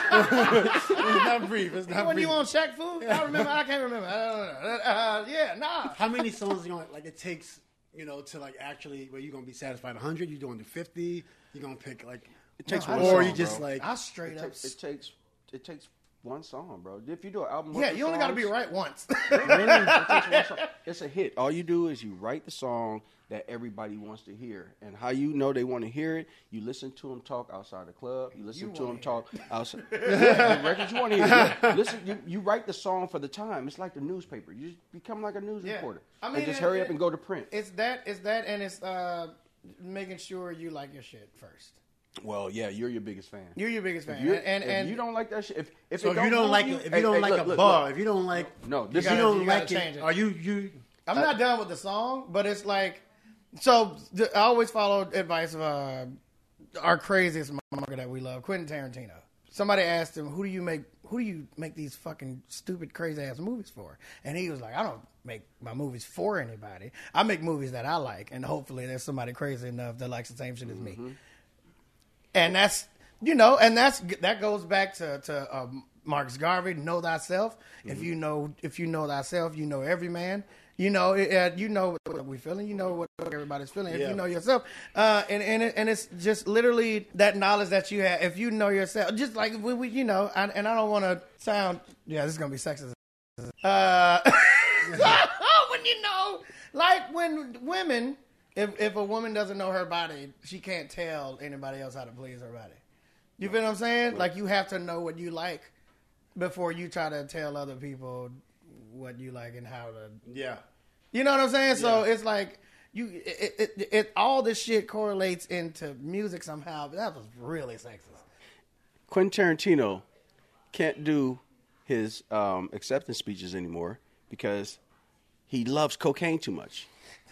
S6: It's not brief. It's not
S4: When
S6: brief.
S4: you on Shaq Fu? I remember. I can't remember. I don't know. Uh, yeah, nah.
S6: How many songs you gonna like? It takes you know to like actually where you gonna be satisfied. one hundred. You doing the fifty. You gonna pick like.
S5: It takes
S4: No, I
S5: one
S6: or
S5: song,
S6: you just
S5: bro.
S6: like.
S4: I straight
S5: It,
S4: up.
S5: takes, it takes it takes one song, bro. If you do an album, with
S4: Yeah,
S5: the
S4: you only got to be
S5: songs-
S4: right once.
S5: Really? It takes one song. It's a hit. All you do is you write the song that everybody wants to hear, and how you know they want to hear it. You listen to them talk outside the club. You listen
S4: You
S5: to
S4: wanna
S5: them talk outside. Yeah, the records you want to hear. Yeah. Listen, you, you write the song for the time. It's like the newspaper. You just become like a news
S4: Yeah.
S5: reporter,
S4: I mean,
S5: and just
S4: it-
S5: hurry
S4: it-
S5: up and go to print.
S4: It's that. It's that, and it's uh, making sure you like your shit first.
S5: Well, yeah, you're your biggest fan.
S4: You're your biggest fan,
S5: If, you-
S4: and
S5: if
S4: and
S5: you don't like that shit, if if
S6: So
S5: it
S6: if you don't
S5: move
S6: like
S5: you,
S6: if you
S5: hey,
S6: don't
S5: hey,
S6: like
S5: look,
S6: a
S5: look,
S6: bar,
S5: look.
S6: if you don't like
S5: no,
S6: if
S5: this
S6: you
S4: gotta-
S6: don't
S4: you gotta
S6: like
S4: change
S6: it,
S4: it.
S6: are you you?
S4: I'm not done with the song, but it's like, so th- I always follow advice of uh, our craziest motherfucker that we love, Quentin Tarantino. Somebody asked him, "Who do you make? Who do you make these fucking stupid, crazy ass movies for?" And he was like, "I don't make my movies for anybody. I make movies that I like, and hopefully there's somebody crazy enough that likes the same shit as me." And that's you know, and that's that goes back to to um, Marcus Garvey. Know thyself. If you know, if you know thyself, you know every man. You know, it, uh, you know what we feeling. You know what everybody's feeling. If
S6: Yeah.
S4: you know yourself, uh, and and it, and it's just literally that knowledge that you have. If you know yourself, just like we, we you know, I, and I don't want to sound. Yeah, this is gonna be sexist. Uh, when you know, like when women, if if a woman doesn't know her body, she can't tell anybody else how to please her body. You feel what I'm saying? Like you have to know what you like before you try to tell other people what you like and how to.
S6: Yeah.
S4: You know what I'm saying? So
S6: Yeah.
S4: it's like you, it, it, it, it, all this shit correlates into music somehow. But that was really sexist.
S5: Quentin Tarantino can't do his um, acceptance speeches anymore because he loves cocaine too much.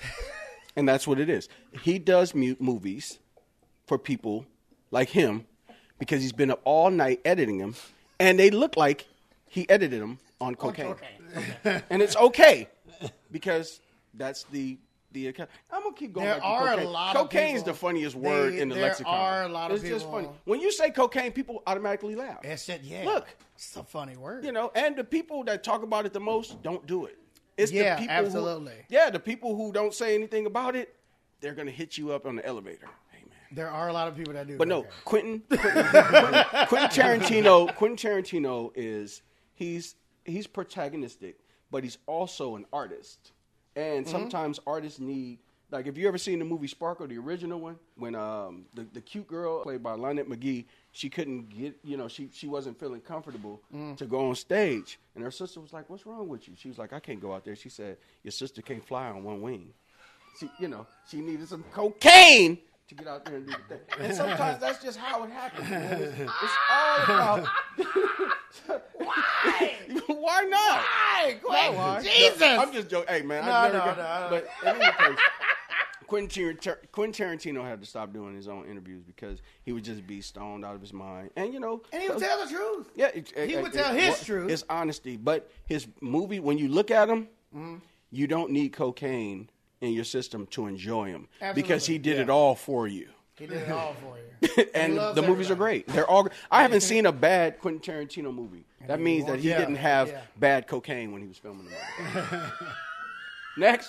S5: And that's what it is. He does mu- movies for people like him because he's been up all night editing them, and they look like he edited them on cocaine.
S4: Okay.
S5: And it's okay because that's the the account. I'm gonna keep going.
S4: There
S5: back to
S4: are a
S5: cocaine.
S4: lot of
S5: Cocaine's
S4: people-
S5: the funniest word
S4: they-
S5: in the
S4: there
S5: lexicon.
S4: are a lot of
S5: it's just
S4: people-
S5: funny when you say cocaine. People automatically laugh.
S4: That shit, yeah.
S5: Look.
S4: It's a funny word.
S5: You know, and the people that talk about it the most don't do it. It's
S4: Yeah,
S5: the people
S4: absolutely.
S5: Who, yeah, the people who don't say anything about it, they're gonna hit you up on the elevator. Hey man.
S4: There are a lot of people that do.
S5: But no,
S4: okay.
S5: Quentin, Quentin, Quentin, Quentin Tarantino. Quentin Tarantino is he's he's protagonistic, but he's also an artist. And
S4: Mm-hmm.
S5: sometimes artists need, like, if you ever seen the movie Sparkle, the original one, when um the, the cute girl played by Lynette McGee, she couldn't get, you know, she she wasn't feeling comfortable
S4: Mm.
S5: to go on stage, and her sister was like, "What's wrong with you?" She was like, "I can't go out there." She said, "Your sister can't fly on one wing." She, you know, she needed some cocaine to get out there and do the thing. And sometimes that's just how it happens. Man. It's, it's all about.
S4: Why?
S5: Why not?
S4: Why? Why?
S5: No,
S4: Jesus.
S5: no, I'm just joking. Hey, man.
S4: No,
S5: I never
S4: no,
S5: got,
S4: no.
S5: But in any case, Quentin, Tar- Quentin Tarantino had to stop doing his own interviews because he would just be stoned out of his mind. And, you know.
S4: And he would tell the truth.
S5: Yeah. It,
S4: He
S5: it,
S4: would
S5: it,
S4: tell
S5: it,
S4: his
S5: it,
S4: truth.
S5: It's honesty. But his movie, when you look at him,
S4: Mm-hmm.
S5: you don't need cocaine in your system to enjoy him. Because he
S4: Absolutely.
S5: did
S4: Yeah.
S5: it all for you.
S4: He did it all for you.
S5: And
S4: He
S5: the
S4: loves
S5: movies are
S4: everybody.
S5: great. They're all. I haven't seen a bad Quentin Tarantino movie. That means that he
S4: Yeah,
S5: didn't have
S4: yeah.
S5: bad cocaine when he was filming the movie. Next,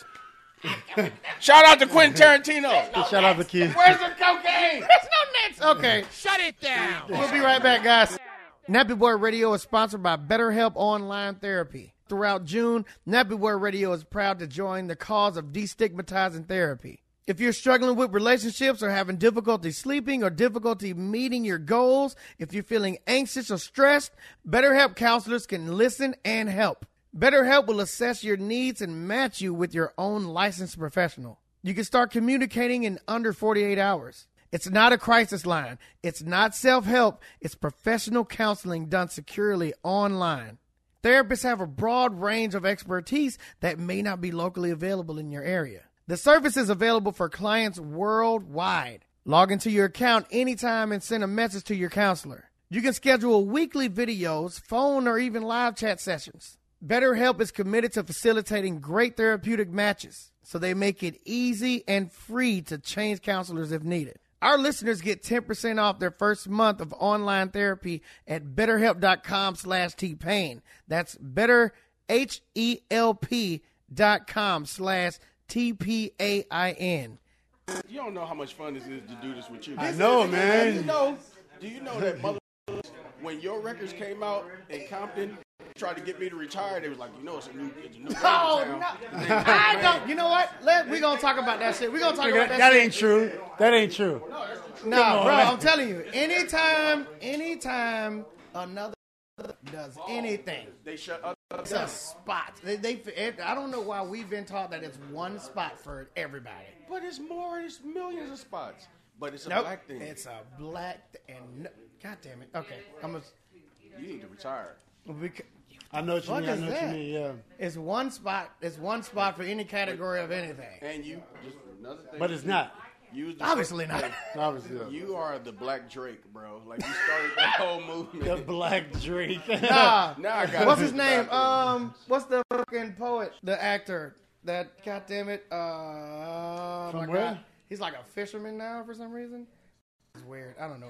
S5: shout out to Quentin Tarantino.
S6: Shout out to Keith.
S5: Where's the cocaine?
S4: There's no next. Okay.
S2: Shut it down.
S4: We'll be right back, guys. Nappy Boy Radio is sponsored by BetterHelp Online Therapy. Throughout June, Nappy Boy Radio is proud to join the cause of destigmatizing therapy. If you're struggling with relationships or having difficulty sleeping or difficulty meeting your goals, if you're feeling anxious or stressed, BetterHelp counselors can listen and help. BetterHelp will assess your needs and match you with your own licensed professional. You can start communicating in under forty-eight hours. It's not a crisis line. It's not self-help. It's professional counseling done securely online. Therapists have a broad range of expertise that may not be locally available in your area. The service is available for clients worldwide. Log into your account anytime and send a message to your counselor. You can schedule weekly videos, phone, or even live chat sessions. BetterHelp is committed to facilitating great therapeutic matches, so they make it easy and free to change counselors if needed. Our listeners get ten percent off their first month of online therapy at betterhelp.com slash T-Pain. That's better, H E L P dot com slash T P A I N.
S5: You don't know how much fun this is to do this with you.
S6: I know,
S5: Do you
S6: man.
S5: know? Do you know that mother? When your records came out in Compton, tried to get me to retire. They was like, you know, it's a new, it's a new
S4: Oh,
S5: town.
S4: no. I don't. You know what? Let, we going to talk about that shit. We're going to talk about
S6: That,
S4: that, shit.
S6: ain't true. That ain't true.
S4: Nah,
S6: on,
S4: bro,
S6: man.
S4: I'm telling you. Anytime, anytime another does anything,
S5: They shut up.
S4: it's a spot. They, they, it, I don't know why we've been taught that it's one spot for everybody.
S5: But it's more. It's millions of spots. But it's a
S4: Nope.
S5: black thing.
S4: It's a black th- and no, God damn it. Okay, I'm a.
S5: You need to retire.
S4: We, c-
S6: I know what you
S4: What
S6: mean. I
S4: is
S6: know what you
S4: that?
S6: mean. Yeah.
S4: it's one spot. It's one spot for any category of anything.
S5: And you, just another thing.
S6: But it's not.
S5: Use the
S4: Obviously not.
S6: Obviously. Yeah.
S5: You are the Black Drake, bro. Like you started the whole movement.
S6: The Black Drake.
S4: Nah.
S5: Now I got
S4: What's his name? Um, what's the fucking poet, the actor that? God damn it! Uh, oh
S6: From
S4: my
S6: where?
S4: God. He's like a fisherman now for some reason. It's weird. I don't know.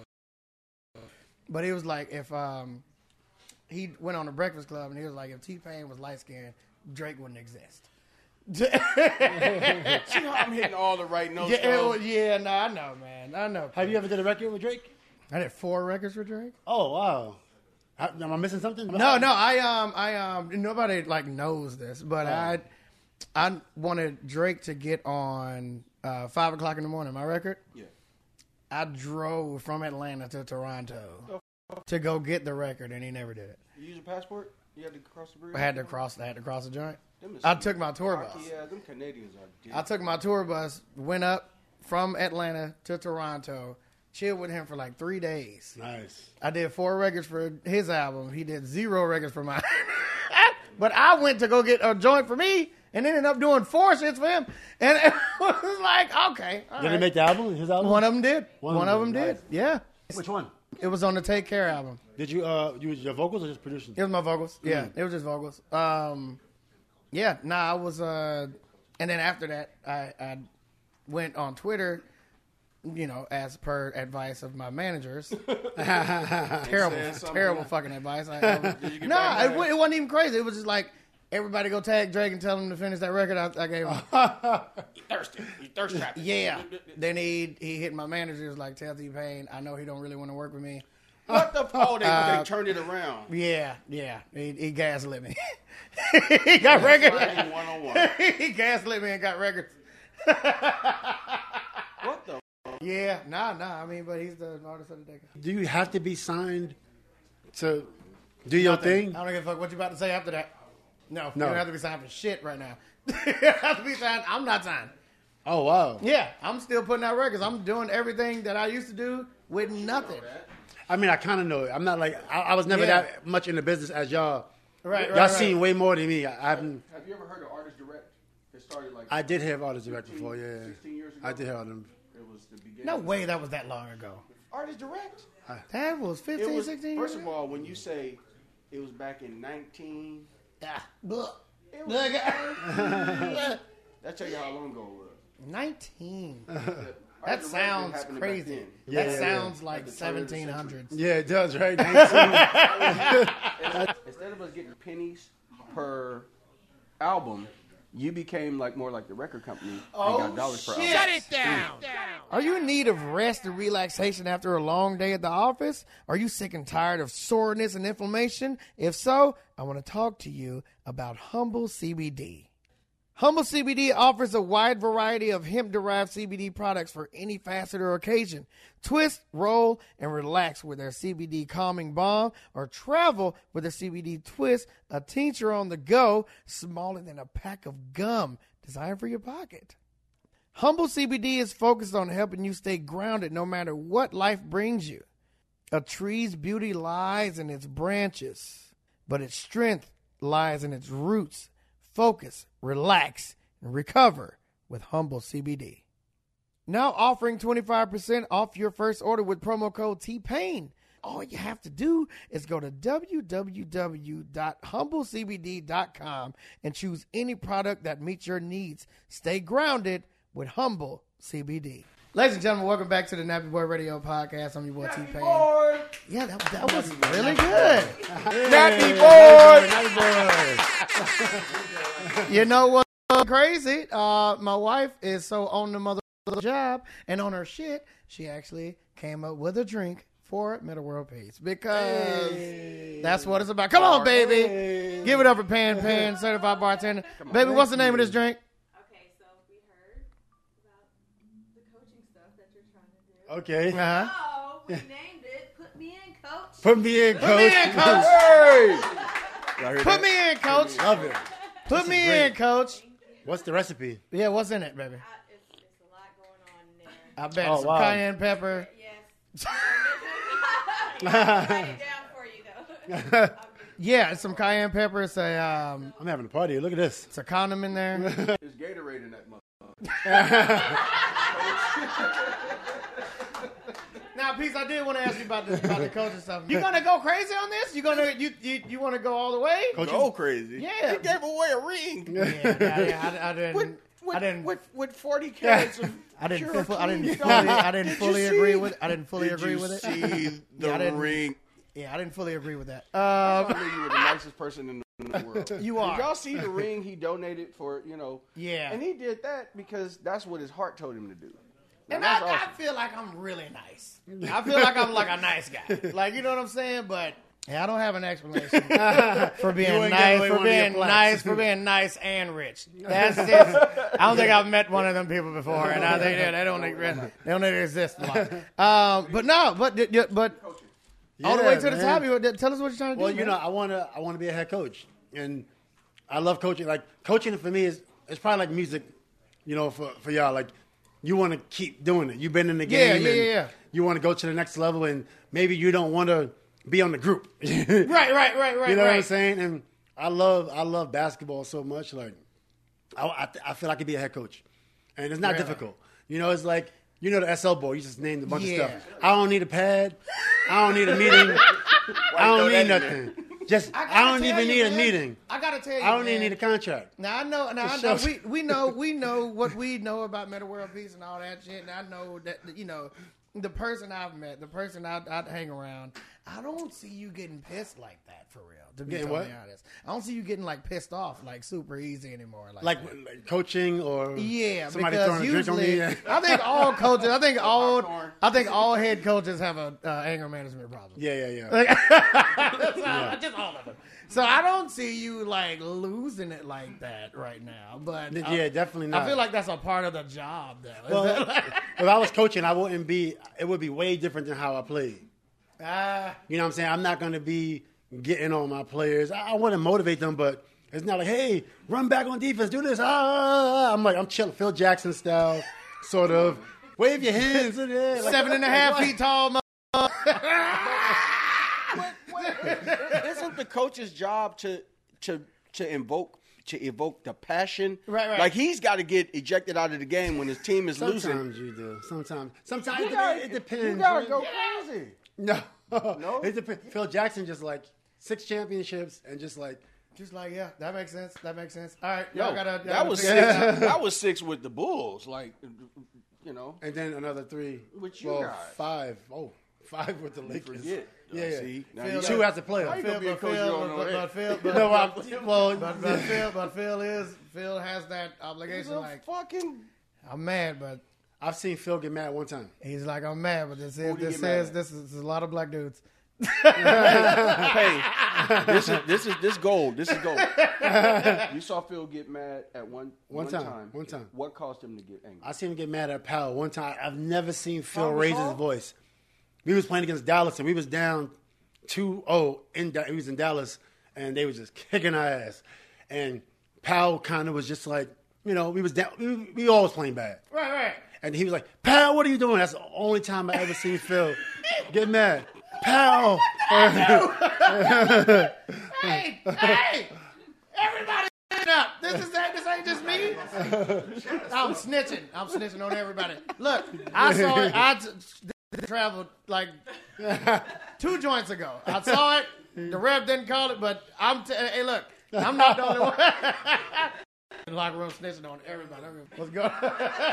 S4: But he was like, if um, he went on the Breakfast Club and he was like, if T-Pain was light skinned, Drake wouldn't exist.
S5: See how I'm hitting all the right notes.
S4: Yeah,
S5: though?
S4: it- yeah, no, I know, man. I know.
S6: Have you ever did a record with Drake?
S4: I did four records for Drake.
S6: Oh wow. How- Am I missing something?
S4: No, no, I um, I um, nobody like knows this, but
S6: Oh.
S4: I, I wanted Drake to get on uh, five o'clock in the morning. My record.
S5: Yeah.
S4: I drove from Atlanta to Toronto to go get the record, and he never did it.
S5: You use a passport? You had to cross the bridge?
S4: I had to cross. I had to cross the joint.
S5: Them is
S4: I
S5: some
S4: took my tour
S5: cocky
S4: bus.
S5: ass- them Canadians are dead.
S4: I took my tour bus, went up from Atlanta to Toronto, chilled with him for like three days.
S6: Nice.
S4: I did four records for his album. He did zero records for mine. But I went to go get a joint for me and ended up doing four shits for him. And it was like, okay. all
S6: Did he
S4: right.
S6: make the album? His album?
S4: One of them did.
S6: One
S4: One,
S6: of
S4: of them
S6: them,
S4: did.
S6: nice.
S4: Yeah.
S6: Which one?
S4: It was on the Take Care album.
S6: Did you, uh, you was your vocals or just producing?
S4: It was my vocals. Yeah,
S6: Mm.
S4: it was just vocals. Um, yeah, nah, I was, uh, and then after that, I, I went on Twitter, you know, as per advice of my managers. terrible, terrible fucking advice. I, I was, no, nah, it, it wasn't even crazy. It was just like, everybody go tag Drake and tell him to finish that record. I, I gave him.
S5: You thirsty. You thirst trapping.
S4: Yeah. Then he he hit my manager. He was like, tell T-Pain, I know he don't really want to work with me.
S5: What the? Oh, they,
S4: Uh,
S5: they turned it around.
S4: Yeah, yeah. He, he gaslit me. he got records.
S5: Sliding one-on-one.
S4: he gaslit me and got records.
S5: What the?
S4: Yeah, nah, nah. I mean, but he's the artist of the decade.
S6: Do you have to be signed to do your thing?
S4: I don't give a fuck what you about to say after that. No,
S6: No.
S4: you don't have to be signed for shit right now. you don't have to be signed. I'm not signed.
S6: Oh, wow.
S4: Yeah, I'm still putting out records. I'm doing everything that I used to do with nothing.
S6: I mean, I kind of know it. I'm not like, I, I was never
S4: Yeah.
S6: that much in the business as y'all.
S4: Right, right,
S6: Y'all
S4: right.
S6: seen way more than me. I, I haven't,
S5: Have you ever heard of Artist Direct? It started like
S6: I did have artists direct before, yeah.
S5: sixteen years ago.
S6: I did have them.
S5: It was the beginning.
S4: No way that was that long ago.
S5: Artist Direct.
S4: That was
S5: It
S4: fifteen,
S5: was,
S4: sixteen years
S5: first of
S4: ago?
S5: all, when you say it was back in nineteen,
S4: Ah, blah.
S5: it was,
S4: Look.
S5: that tell you how long ago it was.
S4: nineteen.
S5: Artist
S4: That
S5: Direct
S4: sounds
S5: happened back
S4: crazy.
S5: then.
S6: Yeah,
S4: that
S6: yeah,
S4: sounds
S5: At
S4: like
S5: the turn of the
S4: seventeen hundreds.
S6: Yeah, it does, right? nineteen.
S5: Instead of us getting pennies per album, you became like more like the record company and got dollars per album.
S4: Shut it down. Are you in need of rest and relaxation after a long day at the office? Are you sick and tired of soreness and inflammation? If so, I want to talk to you about Humble C B D. Humble C B D offers a wide variety of hemp-derived C B D products for any facet or occasion. Twist, roll, and relax with their C B D calming balm, or travel with their C B D twist, a tincture on the go, smaller than a pack of gum, designed for your pocket. Humble C B D is focused on helping you stay grounded no matter what life brings you. A tree's beauty lies in its branches, but its strength lies in its roots. Focus, relax, and recover with Humble C B D. Now offering twenty-five percent off your first order with promo code T-Pain. All you have to do is go to w w w dot humble c b d dot com and choose any product that meets your needs. Stay grounded with Humble C B D. Ladies and gentlemen, welcome back to the Nappy Boy Radio Podcast. I'm your boy T-Pain. Yeah, that, that was really good.
S5: Nappy Boy!
S4: You know what's crazy? Uh, my wife is so on the mother job and on her shit, she actually came up with a drink for Middle World Peace because
S6: Hey.
S4: that's what it's about. Come on, baby.
S6: Hey.
S4: Give it up for Pan Pan, certified bartender. Baby, what's the name of this drink?
S1: Okay, so we heard about the coaching stuff that you're trying to do.
S6: Okay.
S4: Uh-huh.
S1: Oh, we named it Put Me In, Coach.
S6: Put me in,
S4: Put me
S6: coach.
S4: in, coach.
S5: Hey! Y'all hear
S4: Put
S5: that?
S4: me in, coach.
S6: Love it.
S4: Put
S6: This
S4: me
S6: is great.
S4: in, coach.
S6: What's the recipe?
S4: Yeah, what's in it, baby?
S1: I, it's, it's a lot going on in there.
S4: I bet
S6: Oh,
S4: some
S6: wow.
S4: cayenne pepper.
S1: Yes. I'll write it down for you, though.
S4: Yeah, it's some cayenne pepper. It's a um,
S6: I'm having a party. Look at this.
S4: it's a condom in there.
S5: It's Gatorade in that mother.
S4: Now, Peace, I did want to ask you about the about the coaching stuff. You gonna go crazy on this? You gonna you you, you want to go all the way?
S6: Coach-
S5: Go crazy.
S4: Yeah.
S5: He gave away a ring.
S4: Yeah, yeah, yeah, I, I didn't.
S5: With, with,
S4: I didn't.
S5: with, with forty carats of
S4: I didn't.
S5: pure
S4: Fu- I didn't
S5: clean
S4: fully. I didn't
S5: Did
S4: fully
S5: you
S4: agree
S5: see-
S4: with. I didn't fully
S5: Did
S4: agree
S5: you
S4: with it.
S5: see the
S4: Yeah, I didn't-
S5: ring?
S4: Yeah, I didn't fully agree with that.
S5: I
S4: Um,
S5: knew you were the nicest person in the, in the world.
S4: You are.
S5: Did y'all see the ring he donated for, you know?
S4: Yeah.
S5: And he did that because that's what his heart told him to do. Now,
S4: and
S5: that's
S4: I, I
S5: awesome.
S4: feel like I'm really nice. I feel like I'm like a nice guy. Like, you know what I'm saying? But yeah, I don't have an explanation for being
S6: ain't
S4: nice,
S6: giving away
S4: for
S6: one of your
S4: being
S6: plaques.
S4: nice, for being nice and rich. That's just. I don't think I've met one of them people before, and I think they, they don't exist. They don't exist a lot. Um, but no, but but all the
S6: Yeah,
S4: way to the
S6: man.
S4: top. You tell us what you're trying to
S6: Well,
S4: do.
S6: you
S4: man.
S6: know, I want to I want to be a head coach, and I love coaching. Like coaching for me is it's probably like music, you know, for for y'all. Like you want to keep doing it. You've been in the
S4: Yeah,
S6: game,
S4: yeah,
S6: and
S4: yeah, yeah.
S6: you want to go to the next level, and maybe you don't want to be on the group.
S4: Right, right, right, right.
S6: You know
S4: right.
S6: what I'm saying? And I love I love basketball so much. Like I I, I feel I could be a head coach, and it's not
S4: Really?
S6: difficult. You know, it's like you know the S L boy. You just named a bunch
S4: Yeah.
S6: of stuff. I don't need a pad. I don't need a meeting. I
S5: throw
S6: don't
S5: that
S6: need
S5: in
S6: nothing. Just
S4: I,
S6: I,
S4: gotta
S6: don't
S4: tell
S6: even
S4: you,
S6: need a
S4: man.
S6: meeting.
S4: I gotta tell you,
S6: I don't
S4: man.
S6: even need a contract.
S4: Now I know. Now I
S6: It
S4: know.
S6: shows-
S4: We we know we know what we know about Meta World Peace and all that shit. And I know that you know the person I've met, the person I I hang around. I don't see you getting pissed like that for real. To be
S6: Getting
S4: totally
S6: what?
S4: honest, I don't see you getting like pissed off like super easy anymore. Like,
S6: Like,
S4: that.
S6: like coaching or
S4: Yeah,
S6: somebody
S4: because
S6: throwing a drink on
S4: usually
S6: me.
S4: I think all coaches, I think all,
S5: popcorn.
S4: I think all head coaches have a uh, anger management problem.
S6: Yeah, yeah, yeah.
S4: That's all- just all of them. So I don't see you like losing it like that right now. But
S6: Yeah,
S4: I,
S6: definitely not.
S4: I feel like that's a part of the job, though. Is
S6: Well,
S4: that like-
S6: if I was coaching, I wouldn't be. It would be way different than how I played.
S4: Ah,
S6: You know what I'm saying? I'm not going to be getting on my players. I, I want to motivate them, but it's not like, hey, run back on defense, do this. Ah, I'm like, I'm chilling, Phil Jackson style, sort of. Wave your hands. Like,
S4: seven and a half
S6: like,
S4: feet tall. mo-
S5: Isn't the coach's job to to to invoke to evoke the passion?
S4: Right, right.
S5: Like he's got to get ejected out of the game when his team is losing.
S6: Sometimes you do. Sometimes. Sometimes
S5: You
S6: it,
S5: gotta-
S6: it depends.
S5: You gotta
S6: man.
S5: go crazy.
S6: No.
S5: No?
S6: It depends. Phil Jackson just like six championships and just like,
S4: Just like, yeah, that makes sense. That makes sense. All right,
S5: Yo,
S4: y'all gotta. y'all
S5: that
S4: gotta
S5: was
S4: figure
S5: six.
S4: it out.
S5: That was six with the Bulls. Like, you know,
S6: and then another three.
S5: With you
S6: well,
S5: guys.
S6: five. Oh, five with the Lakers.
S5: forget.
S6: Yeah, yeah.
S5: See, now
S4: Phil-
S5: you
S6: Two
S5: got-
S6: as a player.
S5: How you
S4: Phil,
S5: gonna be a
S4: but
S5: coach you
S4: Phil,
S5: don't know
S4: but,
S5: that?
S4: but Phil, but,
S6: No, I, well,
S4: but, but Phil, but Phil is Phil has that
S5: He's
S4: obligation.
S5: a
S4: Like,
S5: fucking.
S4: I'm mad, but
S6: I've seen Phil get mad one time.
S4: he's like, I'm mad, but this is
S5: Who'd he
S4: this
S5: get mad
S4: says
S5: at?
S4: this is, this is a lot of black dudes.
S5: Hey, this is this is this gold. This is gold. You saw Phil get mad at one
S6: One time, one time.
S5: What caused him to get angry?
S6: I seen him get mad at Powell one time. I've never seen Phil
S5: Powell
S6: raise
S5: Hall?
S6: his voice. We was playing against Dallas, and we was down two oh in Da- he was in Dallas, and they was just kicking our ass. And Powell kind of was just like, you know, we was down. We, we always playing bad.
S4: Right, right.
S6: And he was like, Powell, what are you doing? That's the only time I ever seen Phil get mad. Powell.
S4: Hey, hey, everybody, stand up. This is this ain't just me. I'm snitching. I'm snitching on everybody. Look, I saw it. I t- t- traveled like two joints ago. I saw it. The rep didn't call it, but I'm. T- hey, look, I'm not the only one. In the locker room snitching on everybody. What's going on?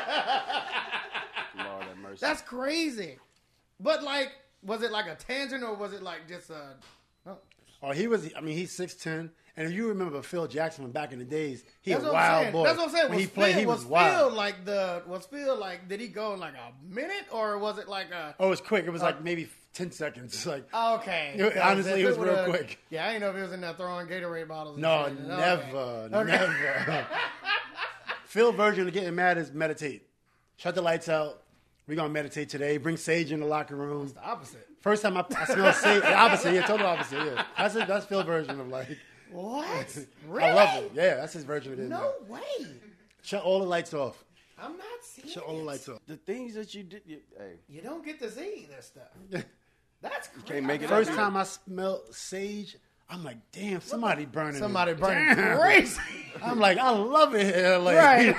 S5: Lord have mercy.
S4: That's crazy. But like, was it like a tangent or was it like just a? Oh.
S6: Oh, he was. I mean, he's six ten. And if you remember Phil Jackson from back in the days, he
S4: That's
S6: a
S4: what I'm
S6: wild
S4: saying.
S6: boy.
S4: That's what I'm saying.
S6: When
S4: Was
S6: he played,
S4: Phil,
S6: he was,
S4: was
S6: wild.
S4: Phil like the was Phil like did he go in like a minute or was it like a
S6: Oh, it was quick. It was like maybe ten seconds. Like,
S4: okay?
S6: It- honestly,
S4: If
S6: it was
S4: would've-
S6: real quick.
S4: Yeah, I didn't know if he was in there throwing Gatorade bottles. And
S6: no,
S4: shit. Okay.
S6: never,
S4: Okay.
S6: never. Phil version of getting mad is meditate. Shut the lights out. We're gonna meditate today. Bring Sage in the locker room.
S4: The opposite.
S6: First time I, I smell Sage, the opposite. Yeah, total opposite. Yeah, that's it. That's Phil's version of like.
S4: What? Really?
S6: I love it. Yeah, that's his version of it.
S4: No way.
S6: Shut all the lights off.
S4: I'm not seeing.
S6: Shut all the lights off.
S5: The things that you did. You, hey,
S4: You don't get to see this stuff. That's crazy.
S5: can't make it
S6: First
S5: up.
S6: time I smelled Sage, I'm like, damn, somebody burning.
S4: Somebody
S6: it.
S4: burning
S6: Damn.
S4: crazy.
S6: I'm like, I love it here. Like,
S4: Right.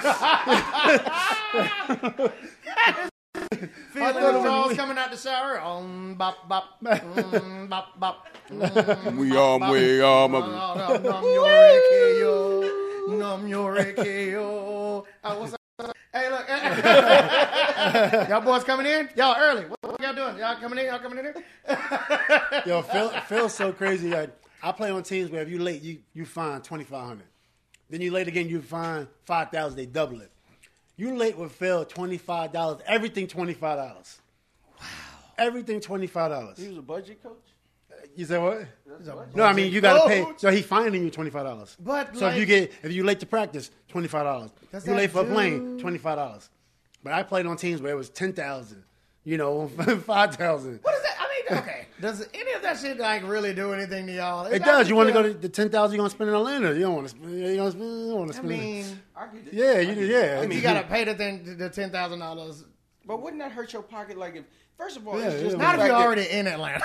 S4: Feeling the draws coming out the shower. Um, bop, bop. Mm, bop, bop. Mm,
S5: We
S4: bop,
S5: are,
S4: bop.
S5: we are.
S4: Num, num, num, your K O. Num, your K O. Uh, what's up? Hey, look. Y'all boys coming in? Y'all early. What, what y'all doing? Y'all coming in? Y'all coming in here?
S6: Yo, Phil, Phil's so crazy. Like, I play on teams where if you late, you you fine twenty-five hundred. Then you late again, you fine five thousand. They double it. You late with Phil, twenty-five dollars. Everything twenty-five dollars. Wow. Everything twenty-five dollars.
S5: He was a budget coach.
S6: You said what? No, I mean you got to pay.
S4: coach.
S6: So he fining you twenty-five dollars.
S4: But,
S6: so if you
S4: like-
S6: get if you late to practice, twenty-five dollars.
S4: Does
S6: You
S4: that
S6: late for a
S4: do-
S6: plane, twenty-five dollars. But I played on teams where it was ten thousand. You know, five thousand.
S4: What is that? I mean, okay. Does any of that shit like really do anything to y'all?
S6: It does. You want to go to the ten thousand? You gonna spend in Atlanta? You don't want to spend. You don't, spend, you don't want to
S4: I
S6: spend.
S4: mean,
S5: I get it.
S6: yeah, you yeah.
S5: I mean,
S4: you gotta pay the thing, the ten thousand dollars.
S5: But wouldn't that hurt your pocket? Like, if first of all,
S6: Yeah,
S5: it's just
S6: yeah.
S5: the
S4: Not if
S5: fact
S4: you're
S5: that-
S4: already in Atlanta.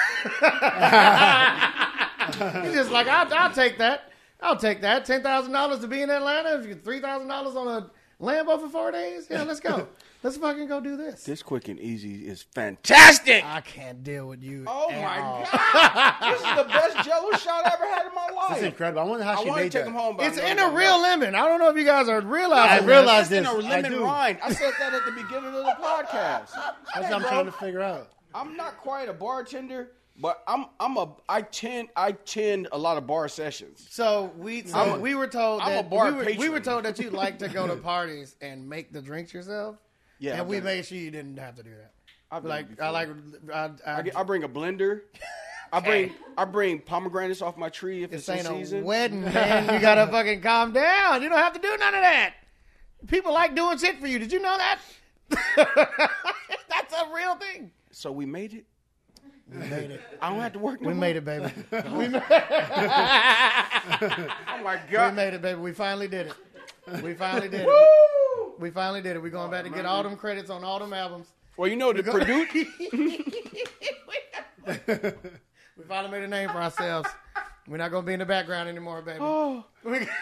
S4: You're just like, I'll, I'll take that. I'll take that. Ten thousand dollars to be in Atlanta. If you three thousand dollars on a Lambo for four days? Yeah, let's go. Let's fucking go do this.
S5: This quick and easy is fantastic.
S4: I can't deal with you.
S5: Oh
S4: at
S5: my
S4: all.
S5: god! This is the best Jello shot I ever had in my life.
S6: That's incredible. I wonder how
S5: I
S6: she
S5: want to
S6: made
S5: take
S6: that.
S5: them home. But
S4: It's
S5: I know
S4: in
S5: I
S4: a
S5: don't
S4: real
S5: know.
S4: lemon. I don't know if you guys are
S6: I
S4: realizing
S6: realize
S5: It's in
S6: this.
S5: a
S6: I
S5: lemon
S6: do.
S5: rind. I said that at the beginning of the podcast.
S6: That's
S5: Hey,
S6: what I'm
S5: bro,
S6: trying to figure out.
S5: I'm not quite a bartender, but I'm I'm a I tend I tend a lot of bar sessions.
S4: So we so
S5: I'm a-
S4: we were told
S5: I'm a
S4: that
S5: bar
S4: we, were, we
S5: patron.
S4: were told that you like to go to parties and make the drinks yourself.
S5: Yeah,
S4: and
S5: I've
S4: we
S5: done it.
S4: made sure you didn't have to do that.
S5: I've done
S4: Like
S5: it before.
S4: I like I, I,
S5: I, get, I bring a blender. I bring I bring pomegranates off my tree if
S4: this
S5: it's
S4: ain't
S5: in
S4: a
S5: season.
S4: wedding, man. You gotta fucking calm down. You don't have to do none of that. People like doing shit for you. Did you know that? That's a real thing.
S5: So we made it.
S4: We made it.
S5: I don't have to work. No
S4: We
S5: more.
S4: made it, baby. We made,
S5: Oh my
S4: we
S5: god!
S4: made it, baby. We finally did it. We finally did it.
S5: Woo!
S4: We finally did it. We're going back to get all them credits on all them albums.
S5: Well, you know the produce.
S4: We finally made a name for ourselves. We're not gonna be in the background anymore, baby.
S5: Oh,
S4: We-
S5: Lord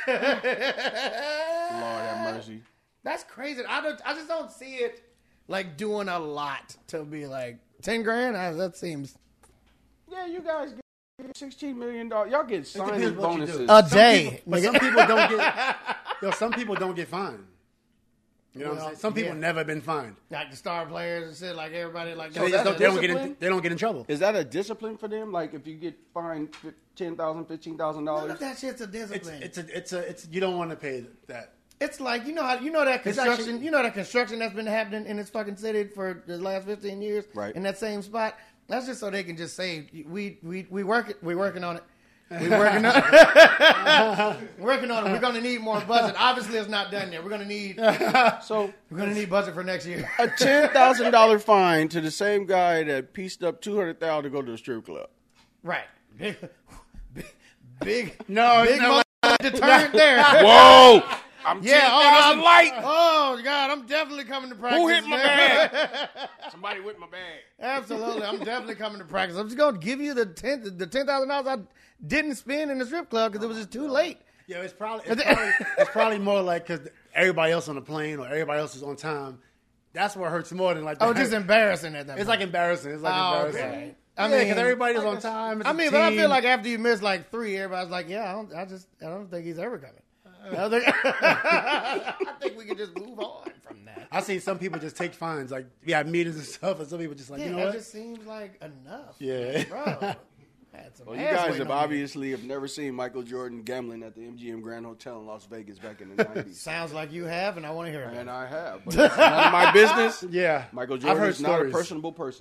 S5: have mercy.
S4: That's crazy. I don't. I just don't see it like doing a lot to be like ten grand. I, that seems
S5: Yeah, you guys get sixteen million dollars. Y'all get signing
S6: depends what you do.
S5: bonuses.
S4: a
S6: Some
S4: day.
S6: people- but
S4: nigga.
S6: some people don't get. Yo, some people don't get fined. You know what I'm
S4: Well,
S6: saying? Some people
S4: yeah.
S6: never been fined.
S4: like the star players and shit. Like everybody. Like
S6: So they,
S5: that's
S6: just don't,
S5: a
S6: they don't get in,
S5: discipline?
S6: they don't get in trouble.
S5: Is that a discipline for them? Like if you get fined ten thousand, fifteen thousand
S4: None
S5: dollars?
S4: of that shit's a
S6: It's
S4: discipline.
S6: it's a it's a it's you don't want to pay that.
S4: It's like you know how you know that
S6: It's
S4: construction.
S6: actually-
S4: you know that construction that's been happening in this fucking city for the last fifteen years,
S5: Right.
S4: In that same spot. That's just so they can just say we we we work it. We working on it. We working on it. working on it. We're gonna need more budget. Obviously, it's not done yet. We're gonna need
S5: So
S4: we're gonna need budget for next year.
S5: a ten thousand dollar fine to the same guy that pieced up two hundred thousand to go to the strip club.
S4: Right. Big, big, big
S6: No,
S4: big
S6: it's not
S4: mother- deterrent there.
S5: Whoa! I'm
S4: Yeah,
S5: ten
S4: oh,
S5: thousand
S4: I'm,
S5: light.
S4: oh God, I'm definitely coming to practice.
S5: Who hit my
S4: man.
S5: bag? Somebody with my bag.
S4: Absolutely, I'm definitely coming to practice. I'm just gonna give you the ten, the ten thousand dollars I didn't spend in the strip club because it was just too late.
S6: Yeah, it's probably it's probably, it's probably more like because everybody else on the plane or everybody else is on time. That's what hurts more than like.
S4: Oh,
S6: the-
S4: just embarrassing at that.
S6: It's
S4: point.
S6: like embarrassing. It's like
S4: Oh,
S6: embarrassing.
S4: okay.
S6: I
S4: I
S6: mean,
S4: mean-
S6: because everybody's on time. It's
S4: I
S6: a
S4: mean, but I
S6: team.
S4: feel like after you miss like three, everybody's like, "Yeah, I, don't, I just, I don't think he's ever coming." I think, I think we can just move on from that.
S6: I see some people just take fines, like we have meetings and stuff, and some people just like,
S4: Yeah,
S6: you know
S4: that
S6: what?
S4: just seems like enough.
S6: Yeah.
S4: bro. Had some
S5: Well, you
S4: ass
S5: guys
S4: waiting
S5: have
S4: on me.
S5: obviously have never seen Michael Jordan gambling at the M G M Grand Hotel in Las Vegas back in the nineties.
S4: Sounds like you have, and I want to hear
S5: And
S4: it.
S5: I have. But it's none of my business.
S6: Yeah,
S5: Michael
S6: I've
S5: Jordan
S6: heard
S5: is not a
S6: stories.
S5: personable person.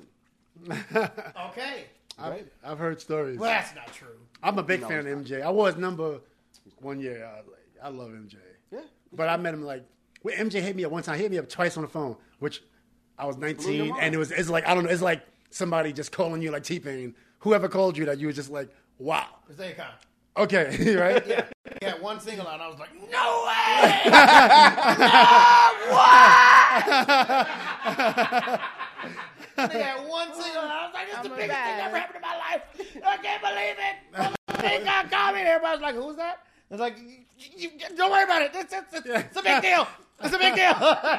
S4: Okay,
S6: I've, I've heard stories.
S4: well, that's not true.
S6: I'm a big
S5: No,
S6: fan of
S5: it's
S6: M J. I was number one year. I, like, I love M J.
S5: Yeah.
S6: But I met him like when M J hit me up one time. He hit me up twice on the phone, which I was
S5: Blew
S6: nineteen,
S5: your mind.
S6: and it was it's like I don't know. It's like somebody just calling you like T-Pain. Whoever called you that you were just like, wow,
S4: It's Akon.
S6: okay, right?
S4: Yeah, he had one single out. And I was like, no way. They had one single out. I was like, it's the biggest thing ever happened in my life. I can't believe it. Akon called me. And everybody's like, who's that? I was like, you, you, don't worry about it. It's, it's, it's, it's a big deal. It's a big deal.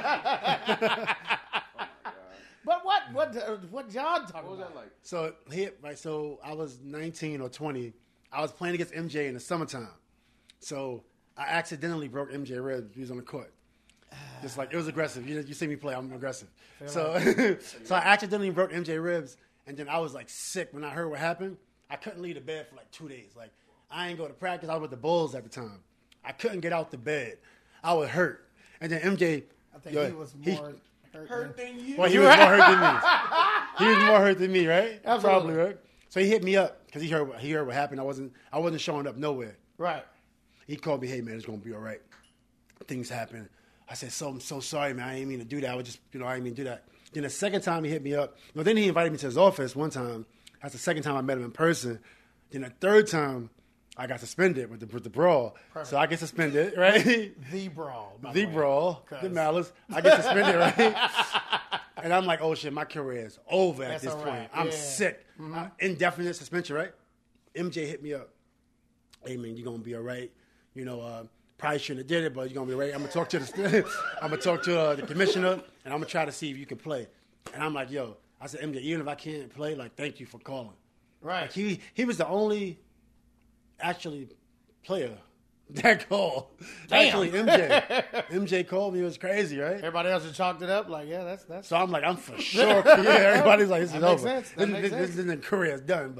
S4: But what what uh, what John talking
S5: What was
S4: about?
S5: that like?
S6: So he right. So I was nineteen or twenty. I was playing against M J in the summertime. So I accidentally broke M J ribs. He was on the court. Just like it was aggressive. You, you see me play, I'm aggressive. So so I accidentally broke M J ribs, and then I was like sick when I heard what happened. I couldn't leave the bed for like two days. Like I ain't go to practice. I was with the Bulls at the time. I couldn't get out the bed. I was hurt. And then M J,
S4: I think
S6: yo,
S4: he was
S6: he-
S4: more hurt,
S5: Hurt
S4: than-
S5: than you.
S6: well, he was more hurt than me. He was more hurt than me, right?
S4: Absolutely.
S6: Probably, right? So he hit me up because he heard he heard what happened. I wasn't I wasn't showing up nowhere.
S4: Right.
S6: He called me, hey man, it's gonna be all right. Things happen. I said, so I'm so sorry, man. I didn't mean to do that. I was just, you know, I didn't mean to do that. Then the second time he hit me up, well, then he invited me to his office one time. That's the second time I met him in person. Then the third time, I got suspended with the with the brawl.
S4: Perfect.
S6: So I get suspended, right?
S4: The brawl. by
S6: The
S4: way.
S6: brawl, the
S4: 'Cause-
S6: malice. I get suspended, right? And I'm like, oh shit, my career is over at
S4: That's
S6: this
S4: all
S6: point.
S4: right.
S6: I'm
S4: Yeah.
S6: sick. Uh, indefinite suspension, right? M J hit me up. Hey man, you gonna be all right? You know, uh, probably shouldn't have did it, but you're gonna be ready. I'm gonna talk to the I'm gonna talk to uh, the commissioner, and I'm gonna try to see if you can play. And I'm like, yo, I said, M J, even if I can't play, like, thank you for calling.
S4: Right.
S6: Like, he he was the only actually player that called.
S4: Damn.
S6: Actually, M J M J called me. It was crazy, right?
S4: Everybody else just chalked it up like, yeah, that's that's.
S6: So I'm like, I'm for sure. Yeah, everybody's like, this
S4: That
S6: is
S4: makes
S6: over.
S4: sense. That
S6: This,
S4: makes
S6: this,
S4: sense.
S6: this, this career's done.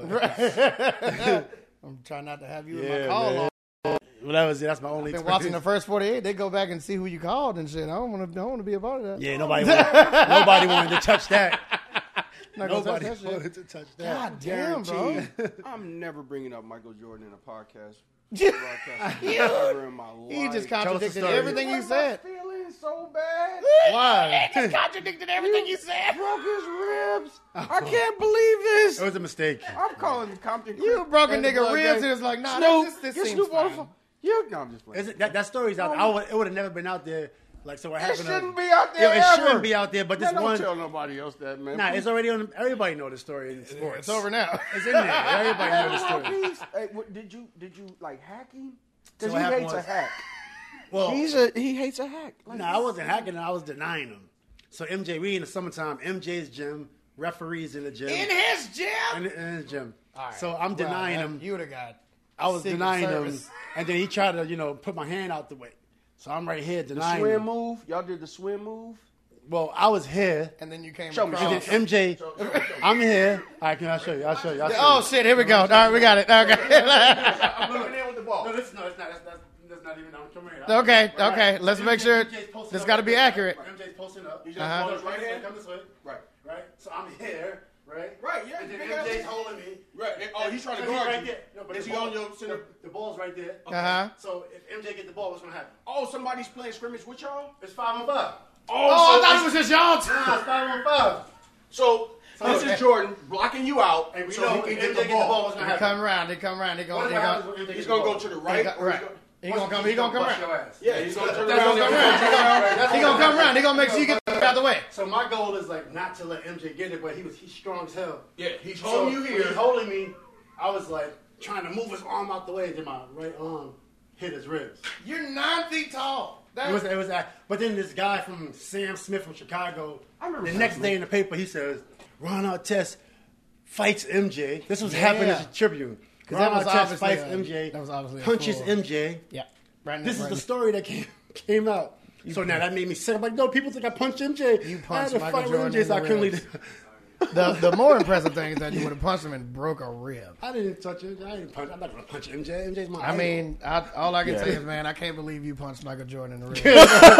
S6: But
S4: I'm trying not to have you in
S6: Yeah,
S4: my call
S6: man.
S4: log.
S6: well, that was it. That's my only.
S4: Been watching the
S6: experience.
S4: first forty-eight. They go back and see who you called and shit. I don't want to. I don't want to be a part of that.
S6: Yeah, nobody wanted, nobody wanted to touch that.
S4: Not gonna touch
S6: Nobody
S4: that shit.
S6: wanted to touch that.
S4: God damn, bro.
S6: Guaranteed.
S5: I'm never bringing up Michael Jordan in a podcast.
S4: You-
S5: broadcast ever in my life.
S4: He just
S6: Tell us the
S4: contradicted
S6: story.
S4: everything you said.
S5: Feeling so bad.
S6: Why?
S4: He just contradicted everything you said.
S5: Broke his ribs. I can't believe this.
S6: It was a mistake.
S5: I'm calling Compton.
S4: You broke a
S5: and the
S4: nigga
S5: blood
S4: ribs
S5: gang.
S4: and it's like, nah,
S5: Snoop,
S4: this, this,
S5: you
S4: this seems
S5: Snoop on the
S4: fine.
S5: phone. You, no, I'm just playing.
S6: Is it, that, that story's out there. I would, it would have never been out there. Like, so what
S5: It
S6: happened?
S5: shouldn't
S6: to,
S5: be out there
S6: It, it
S5: ever.
S6: shouldn't be out there, but this
S5: Man, don't
S6: one.
S5: tell nobody else that, man.
S6: Nah, it's already on. Everybody know the story in sports.
S4: It's over now.
S6: It's in there. Everybody know the story.
S5: Please. Hey, what, did you did you like hack him? Because
S6: So what
S5: he
S6: happened
S5: hates a
S6: was-
S5: hack.
S6: Well,
S5: He's a he hates a hack. Like,
S6: no, I wasn't hacking him. I was denying him. So M J, we in the summertime. M J's gym, referees in the gym,
S4: In his gym.
S6: in, in his gym.
S4: All right.
S6: So I'm denying
S4: Well,
S6: him.
S4: You would have got.
S6: I was
S4: Secret
S6: denying
S4: Service.
S6: him, and then he tried to, you know, put my hand out the way. So I'm right here
S5: the
S6: denying
S5: swim
S6: him.
S5: move. Y'all did the swim move.
S6: Well, I was here,
S4: And then you came.
S5: Show me,
S4: across-
S6: and then M J, I'm here. All right, can I show you? I'll show you. I'll show
S4: Oh
S6: you.
S4: shit! Here we go. All right, we got it. Okay.
S5: I'm looking in with the ball.
S6: No, this, no, it's not. That's, that's, that's not even on camera.
S4: Okay, okay, let's make sure
S6: posting
S4: this
S6: up
S4: gotta be
S6: right there.
S4: accurate.
S6: M J's posting up.
S5: You just
S4: Uh-huh.
S5: hold his right hand.
S6: Come this way.
S5: Right.
S6: Right. So I'm here. Right.
S5: Right, yeah,
S6: And then
S5: big
S6: M J's
S5: ass-
S6: holding me.
S5: Right. Oh, he's trying to
S6: So
S5: guard
S6: right
S5: you.
S6: there. No, but
S5: Is
S6: the
S5: he
S6: ball-
S5: on your center?
S6: The, the ball's right there.
S4: Uh huh.
S6: So if M J get the ball, what's gonna happen?
S5: Oh, somebody's playing scrimmage with y'all.
S6: It's five on five.
S4: Oh, I thought it was just y'all.
S6: Nah, it's five on five.
S5: So this
S6: okay.
S5: is Jordan blocking you out,
S6: And we
S5: so
S6: know
S5: he
S6: if
S5: can
S6: M
S5: get
S6: J
S5: the ball.
S6: what's gonna
S4: They
S6: happen?
S4: come around. They come around. They go.
S6: What
S4: They
S6: happens
S4: go.
S6: when M J
S5: He's
S6: gets
S5: gonna
S6: the
S5: go
S6: ball?
S5: to the
S4: They
S5: right.
S4: go
S5: or
S4: right. He gonna come. He gonna come
S6: Bust your
S4: around.
S6: ass.
S5: Yeah, he's gonna turn
S4: That's
S5: around.
S4: gonna come around. He gonna, he gonna come around. He gonna make sure you get the out the way.
S6: So my goal is like not to let M J get it, but he was he's strong as hell.
S5: Yeah, he's
S6: So
S5: holding you
S6: when
S5: here.
S6: he's holding me, I was like trying to move his arm out the way, then my right arm hit his ribs.
S4: You're nine feet tall.
S6: It was, it was that. But then this guy from Sam Smith from Chicago,
S5: I remember
S6: the
S5: Sam
S6: next
S5: Smith.
S6: day in the paper, he says, Ron Artest fights M J. This was
S4: Yeah.
S6: happening as a Tribune. Ron
S4: that was
S6: Artest
S4: obviously
S6: fights
S4: a-
S6: M J,
S4: that was obviously a
S6: punches
S4: full-
S6: M J.
S4: Yeah. Right.
S6: This is
S4: right.
S6: the story that came came out. So now that made me sick. I'm like, no, people think I punched M J.
S4: You
S6: I
S4: punched
S6: had to
S4: Michael
S6: fight with
S4: Jordan
S6: M J, so I
S4: in the
S6: couldn't
S4: ribs.
S6: leave.
S4: The the more impressive thing is that you would have punched him and broke a rib.
S6: I didn't touch him. I didn't punch. I'm not gonna punch M J. M J's my.
S4: I mean, I, all I can say is, man, I can't believe you punched Michael Jordan in the rib.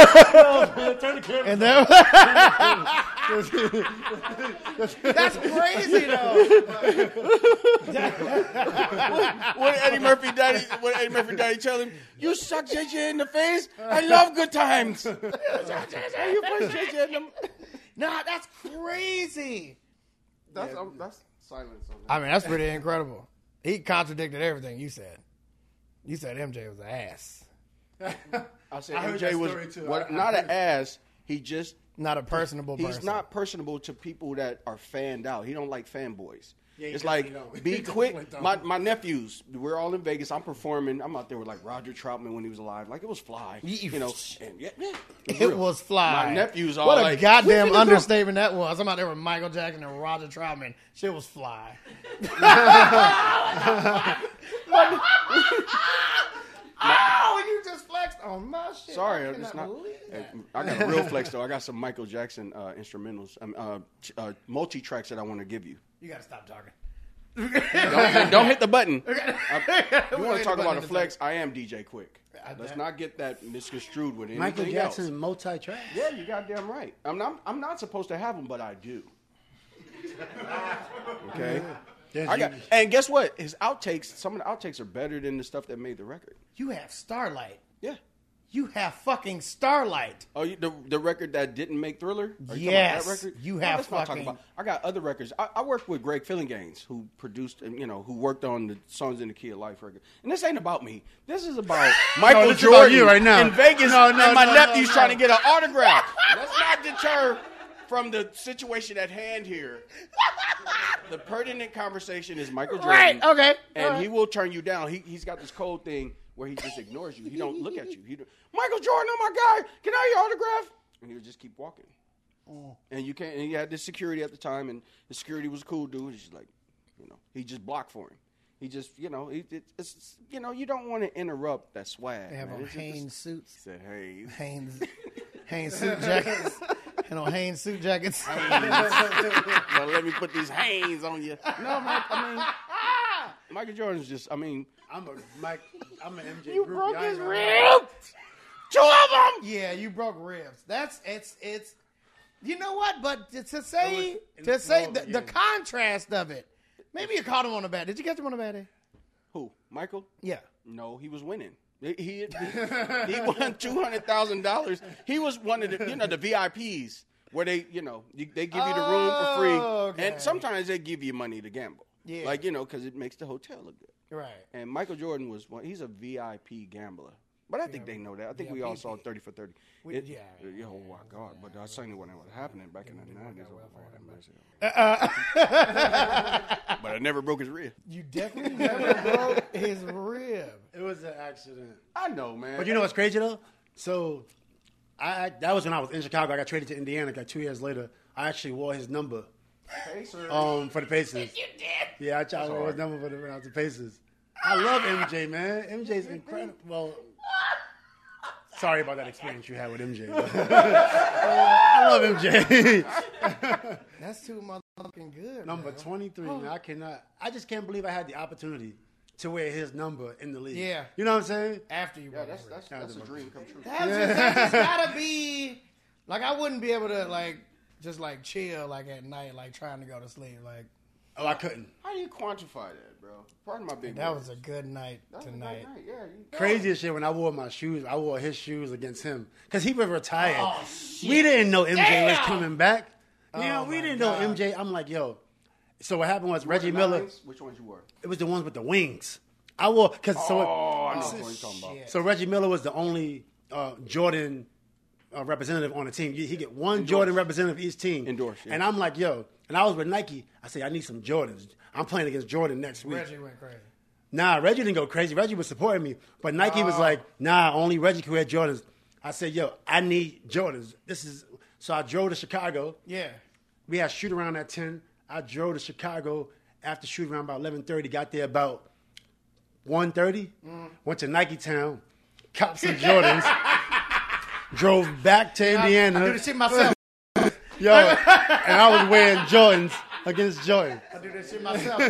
S6: turn the camera.
S4: And then, that's crazy though.
S5: What did Eddie Murphy daddy? What did Eddie Murphy daddy tell him? You suck J J in the face. I love good times. You punch J J in the.
S4: Nah, that's crazy.
S5: That's um, that's silence on that.
S4: I mean, that's pretty incredible. He contradicted everything you said. You said M J was an ass,
S5: I said
S6: I heard
S5: M J
S6: that
S5: was
S6: story, too.
S5: what,
S6: I- I
S5: not
S6: heard
S5: an ass. He just
S4: not a personable
S5: he's
S4: person.
S5: not personable to people that are fanned out. He don't like fanboys.
S6: Yeah, he
S5: it's like
S6: definitely don't.
S5: be
S6: He
S5: quick.
S6: definitely don't.
S5: My my nephews, we're all in Vegas. I'm performing. I'm out there with like Roger Troutman when he was alive. Like it was fly.
S4: You-
S5: You know, and yeah, yeah,
S4: It
S5: real.
S4: was fly.
S5: My nephews all
S4: What a
S5: like,
S4: goddamn
S5: "We finna go."
S4: understatement that was. I'm out there with Michael Jackson and Roger Troutman. Shit was fly. Oh, you just flexed on my shit.
S5: Sorry,
S4: I
S5: I'm just
S4: cannot
S5: not.
S4: believe that.
S5: I got a real flex though. I got some Michael Jackson uh, instrumentals, um, uh, uh, multi tracks that I want to give you.
S4: You gotta stop talking.
S5: Don't, don't hit the button.
S4: Okay.
S5: I, you want to talk about a
S4: a
S5: flex? I am D J Quick.
S4: I-
S5: Let's not get that misconstrued with anything
S6: Michael Jackson
S5: else.
S6: multi-track.
S5: Yeah, you goddamn right. I'm not. I'm not supposed to have them, but I do. Okay.
S6: There's
S5: I got,
S6: you-
S5: and guess what? His outtakes. Some of the outtakes are better than the stuff that made the record.
S4: You have Starlight.
S5: Yeah.
S4: You have fucking Starlight.
S5: Oh, you, the the record that didn't make Thriller? Are you
S4: Yes,
S5: talking about that record?
S4: you
S5: No,
S4: have
S5: let's not talk
S4: fucking-
S5: about. I got other records. I, I worked with Greg Fillinganes, who produced and you know who worked on the Songs in the Key of Life record. And this ain't about me. This is about Michael
S6: this is about
S5: Jordan
S6: you right now.
S5: in Vegas,
S6: No, no,
S5: and my
S6: no,
S5: nephew's
S6: no,
S5: trying
S6: no.
S5: to get an autograph. Let's not deter from the situation at hand here, the pertinent conversation is Michael Jordan.
S4: Right, okay.
S5: And
S4: All right.
S5: he will turn you down. He, he's got this cold thing where he just ignores you. He don't look at you. He do, Michael Jordan, oh my guy, can I have your autograph? And he'll just keep walking.
S4: Mm.
S5: And you can't. And he had this security at the time, and the security was a cool dude. He's just like, you know, he just blocked for him. He just, you know, he, it, it's, you know, you don't want to interrupt that swag.
S4: They have
S5: man.
S4: on
S5: It's just-
S4: Hanes suits.
S5: He said, hey,
S4: Hanes, Hanes suit jackets. And on Hanes suit jackets.
S5: well, let me put these Hanes on you. No, man. I mean, Michael Jordan's just. I mean,
S6: I'm a Mike. I'm an M J.
S4: You
S6: groupie.
S4: broke
S6: I ain't
S4: his
S6: gonna-
S4: rib.
S5: two of them.
S4: Yeah, you broke ribs. That's it's it's. You know what? But to to say
S6: It was
S4: to
S6: in
S4: say
S6: Florida,
S4: the, the
S6: yeah.
S4: contrast of it. Maybe you caught him on a bad. Did you catch him on a bad day?
S5: Who? Michael?
S4: Yeah.
S5: No, he was winning. He he, he won two hundred thousand dollars. He was one of the you know the V I Ps where they you know you, they give you the room for free,
S4: Oh, okay.
S5: and sometimes they give you money to gamble.
S4: Yeah.
S5: Like you know because it makes the hotel look good.
S4: Right.
S5: And Michael Jordan was one. He's a V I P gambler. But I think they know that. I think we all saw thirty for thirty.
S4: We-
S5: It-
S4: yeah.
S5: yeah, Oh my God! But I certainly wasn't what happening back in the nineties. But I never broke his rib.
S4: You definitely never broke his rib.
S6: It was an accident.
S5: I know, man.
S6: But you know what's crazy though? So, I, I that was when I was in Chicago. I got traded to Indiana. Like two years later, I actually wore his number
S5: Pacers.
S6: um, for the Pacers.
S4: You did.
S6: Yeah, I tried to wear his number for the, when I was the Pacers. I love M J, man. M J's incredible. Well, sorry about that experience you had with M J. but- I love M J.
S4: That's too motherfucking good.
S6: Number
S4: bro.
S6: twenty-three, man. I cannot. I just can't believe I had the opportunity to wear his number in the league.
S4: Yeah.
S6: You know what I'm saying?
S4: After you
S5: yeah,
S4: broke
S5: that's
S4: his rib.
S5: that's that's a dream come true.
S4: That's just, that just gotta be like I wouldn't be able to like just like chill like at night like trying to go to sleep like
S6: Oh, I couldn't.
S5: How do you quantify that, bro? Pardon my big.
S4: that
S5: words.
S4: was a good night
S5: That was a good
S4: tonight.
S5: night. Yeah, you
S6: Craziest shit when I wore my shoes. I wore his shoes against him because he was retired.
S4: Oh,
S6: We didn't know M J was
S4: Damn!
S6: coming back. You know,
S4: Oh,
S6: we
S4: my
S6: didn't
S4: God.
S6: know M J. I'm like, yo. So what happened was
S5: wore
S6: Reggie
S5: the
S6: Miller.
S5: nines? Which ones you wore?
S6: It was the ones with the wings. I wore because so.
S5: Oh, I know what you're talking about.
S4: Shit.
S6: So Reggie Miller was the only uh, Jordan uh, representative on the team. He, he get one Jordan representative each team.
S5: Endorsed, yeah.
S6: And I'm like, yo. And I was with Nike. I say, I need some Jordans. I'm playing against Jordan next week.
S4: Reggie went crazy.
S6: Nah, Reggie didn't go crazy. Reggie was supporting me. But Nike was like, nah, only Reggie can wear Jordans. I said, yo, I need Jordans. This is so I drove to Chicago.
S4: Yeah.
S6: We had shoot around at ten. I drove to Chicago after shoot around about eleven thirty. Got there about one thirty. Went to Nike Town, copped some Jordans. Drove back to Indiana.
S4: I do the shit myself.
S6: Yo, and I was wearing Jordans against Jordan.
S4: I do this shit myself.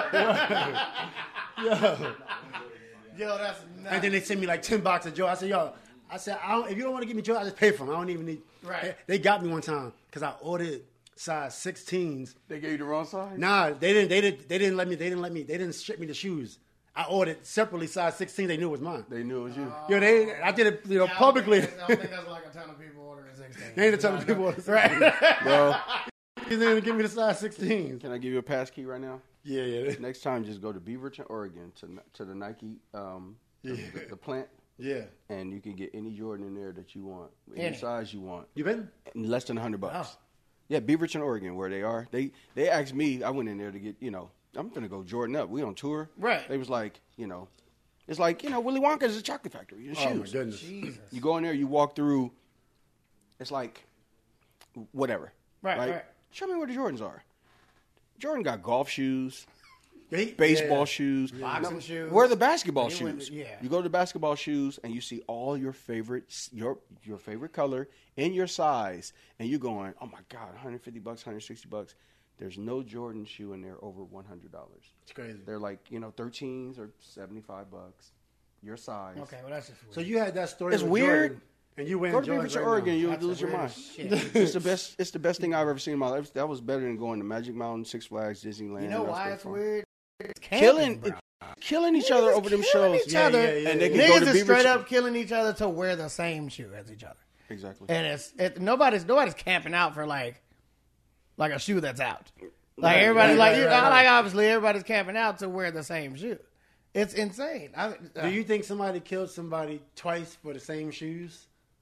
S6: Yo.
S4: Yo, that's nuts.
S6: And then they sent me like ten boxes of Jordan. I said, yo, I said, I don't, if you don't want to give me Jordan, I just pay for them. I don't even need.
S4: Right.
S6: They, they got me one time because I ordered size sixteens.
S5: They gave you the wrong size.
S6: Nah, they didn't. They didn't. They didn't let me. They didn't let me. They didn't ship me the shoes. I ordered separately size sixteen. They knew it was mine.
S5: They knew it was you.
S6: Yo, they. I did it. You know,
S4: Yeah, I don't
S6: publicly.
S4: think that's- I don't think that's like a ton of people ordering sixteen.
S6: They ain't a ton of people.
S4: Right.
S5: Bro,
S6: They didn't give me the size sixteens.
S5: can I give you a pass key right now?
S6: Yeah, yeah,
S5: Next time, just go to Beaverton, Oregon, to to the Nike um, the, the, the plant,
S6: yeah.
S5: and you can get any Jordan in there that you want, any
S4: Any.
S5: size you want,
S6: You been?
S5: in less than a hundred bucks.
S4: Oh.
S5: Yeah, Beaverton, Oregon, where they are. They they asked me. I went in there to get. You know, I'm gonna go Jordan up. We on tour.
S4: Right.
S5: They was like, you know, it's like you know, Willy Wonka's a chocolate factory. Your
S6: Oh my
S5: shoes.
S6: goodness.
S4: Jesus.
S5: You go in there, you walk through. It's like, whatever.
S4: Right, right.
S5: Show me where the Jordans are. Jordan got golf shoes,
S6: He-
S5: baseball
S6: yeah.
S5: shoes,
S4: Boxing
S5: No,
S4: shoes.
S5: Where are the basketball
S4: He went-
S5: shoes?
S4: yeah.
S5: You go to the basketball shoes and you see all your favorite your your favorite color in your size, and you're going, oh my god, one hundred fifty bucks, one hundred sixty bucks. There's no Jordan shoe in there over one hundred dollars.
S6: It's crazy.
S5: They're like you know thirteens or seventy-five bucks, your size.
S4: Okay, well that's just weird.
S6: So you had that story.
S5: It's
S6: with
S5: weird.
S6: Jordan, and you went
S5: Go to
S6: Jordan
S5: Beaverton,
S6: right
S5: Oregon,
S6: now.
S5: you'll
S4: That's
S5: lose
S4: the
S5: your mind.
S4: weirdest shit.
S5: It's the best. It's the best thing I've ever seen in my life. That was better than going to Magic Mountain, Six Flags, Disneyland.
S4: You know
S5: That's
S4: why
S5: great
S4: it's
S5: fun.
S4: weird? It's camping,
S5: Killing,
S4: bro.
S5: killing each other over them
S4: killing
S5: shows.
S4: each
S6: Yeah,
S4: other.
S6: yeah, yeah,
S5: And they
S6: yeah.
S5: can go
S4: Niggas
S5: to
S4: is straight
S5: Beaverton.
S4: up killing each other to wear the same shoe as each other.
S5: Exactly.
S4: And it's it, nobody's nobody's camping out for like like a shoe that's out. Like
S5: Right,
S4: everybody,
S5: right,
S4: like
S5: right,
S4: you,
S5: right, right.
S4: like obviously everybody's camping out to wear the same shoe. It's insane. I, uh,
S6: Do you think somebody killed somebody twice for the same shoes?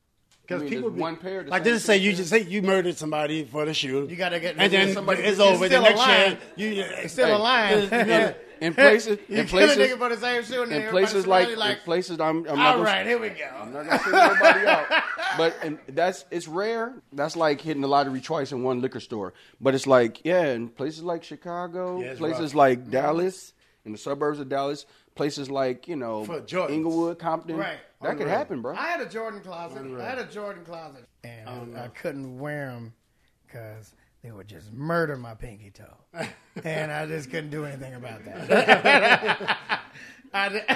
S6: Because
S5: I mean,
S6: people
S5: there's
S6: be,
S5: one pair. the
S6: like
S5: same
S6: this. Say
S5: thing.
S6: you just say you murdered somebody for the shoe.
S4: You gotta get
S6: and then
S4: somebody.
S6: it's over. The
S4: still
S6: next
S4: a line.
S6: year, you
S4: It's still a
S5: Hey,
S4: line.
S6: yeah.
S5: In places,
S4: You
S5: in
S4: kill a
S5: places,
S4: nigga for the same shoe, and then
S5: in
S4: everybody
S5: places like,
S4: like,
S5: in places, I'm, I'm not
S4: all
S5: gonna,
S4: right, here we go.
S5: I'm not gonna say nobody out. But and that's it's rare. That's like hitting the lottery twice in one liquor store. But it's like yeah, in places like Chicago,
S6: Yeah, it's
S5: places
S6: rough.
S5: like Dallas, in the suburbs of Dallas, places like you know
S6: For Jordans.
S5: Inglewood, Compton.
S4: Right.
S5: That could
S6: Unreal.
S5: happen, bro.
S4: I had a Jordan closet. I had a Jordan closet, and I, I couldn't wear them because they would just murder my pinky toe, and I just couldn't do anything about that. I, di-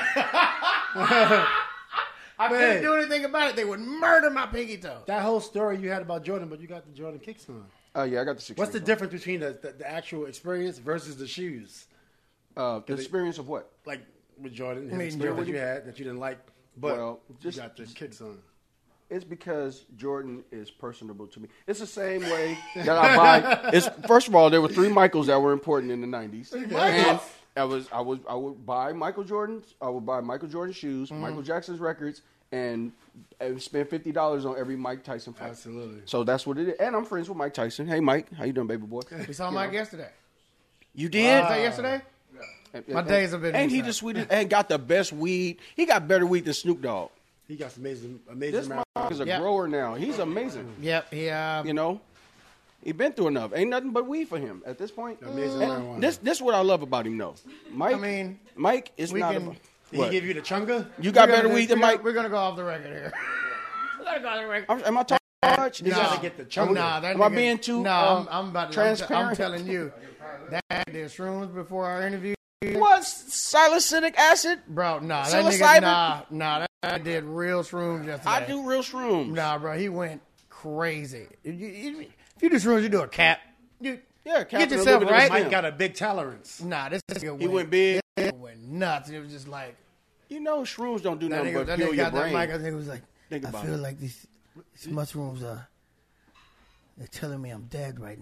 S4: I couldn't
S6: Man.
S4: do anything about it. They would murder my pinky toe.
S6: That whole story you had about Jordan, but you got the Jordan kicks on.
S5: Oh yeah, I got the six.
S6: What's the difference between the, the, the actual experience versus the shoes?
S5: Uh, the experience of what?
S6: Like with Jordan, his
S4: mean,
S6: experience
S4: Jordan-
S6: that you had that you didn't like, but
S5: Well, just-
S6: you got the kicks on.
S5: It's because Jordan is personable to me. It's the same way that I buy. It's first of all, there were three Michaels that were important in the nineties, and I was I was I would buy Michael Jordan's. I would buy Michael Jordan shoes,
S6: Mm-hmm.
S5: Michael Jackson's records, and, and spend fifty dollars on every Mike Tyson fight.
S6: Absolutely.
S5: So that's what it is. And I'm friends with Mike Tyson. Hey, Mike, how you doing, baby boy?
S4: We saw Mike yesterday.
S5: You did?
S4: Was that yesterday?
S5: And-
S4: My
S5: and-
S4: days have been
S5: And he
S4: inside.
S5: the sweetest. And got the best weed. He got better weed than Snoop Dogg.
S6: He got some amazing, amazing.
S5: This
S6: amount.
S5: motherfucker's a
S4: Yep.
S5: grower now. He's amazing.
S4: Yep. He, uh,
S5: You know, he been through enough. Ain't nothing but weed for him at this point.
S6: Amazing
S5: And
S6: marijuana.
S5: this this is what I love about him, though. Mike,
S4: I mean,
S5: Mike is
S4: we
S5: not.
S4: can-
S5: a,
S6: Did he
S5: what?
S6: give you the chunga?
S5: You got
S4: we're
S5: better
S4: gonna-
S5: weed than
S4: we're gonna-
S5: Mike.
S4: We're gonna go off the record here. We're gonna go off the record.
S5: I'm- Am I talking too much?
S6: You
S5: Is
S6: gotta
S5: this-
S6: get the
S4: Oh,
S6: chunga.
S4: nah, that
S5: Am I
S4: nigga-
S5: being too,
S4: No,
S5: um,
S4: I'm, I'm about to. I'm,
S5: transparent?
S4: I'm telling you, that nigga did shrooms before our interview,
S5: What salicylic acid?
S4: bro. Nah, that
S5: Psilocybin?
S4: nigga. Nah, nah, that nigga did real shrooms yesterday.
S5: I do real shrooms.
S4: Nah, bro, he went crazy. If you, if you do shrooms, you do a cap. You,
S5: Yeah, cap
S4: get
S5: and a
S4: yourself
S5: little bit of
S4: right.
S5: skin.
S6: Mike got a big tolerance.
S4: Nah, this nigga
S5: He
S4: went,
S5: went big.
S4: It went nuts. It was just like
S5: You know, shrooms don't do
S4: that
S5: nothing
S4: nigga.
S5: but
S4: That
S5: fuel
S4: nigga
S5: your
S4: got that
S5: brain.
S4: mic. I think it was like,
S5: Think
S4: I
S5: about
S4: feel
S5: it.
S4: like these, these mushrooms are. They're telling me I'm dead right now.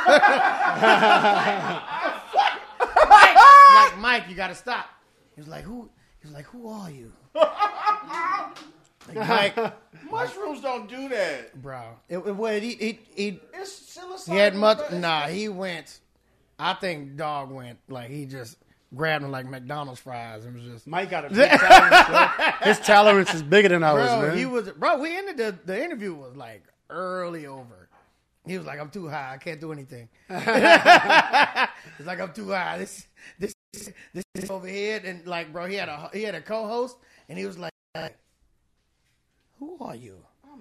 S4: Mike, like Mike, you gotta stop. He was like, who? He was like, who are you? Like, Mike,
S5: Mushrooms don't do that.
S4: bro. It, it, what, he, he, he,
S5: It's psilocybin.
S4: he had much.
S5: bro.
S4: Nah, he went. I think dog went like he just grabbed him like McDonald's fries and was just.
S6: Mike got a big tolerance. Bro. His tolerance is bigger than ours,
S4: Bro,
S6: man.
S4: he was. Bro, we ended the the interview was like early over. He was like, I'm too high. I can't do anything. It's like I'm too high. This this this is over here, and like, bro, he had a he had a co-host, and he was like, "Who are you,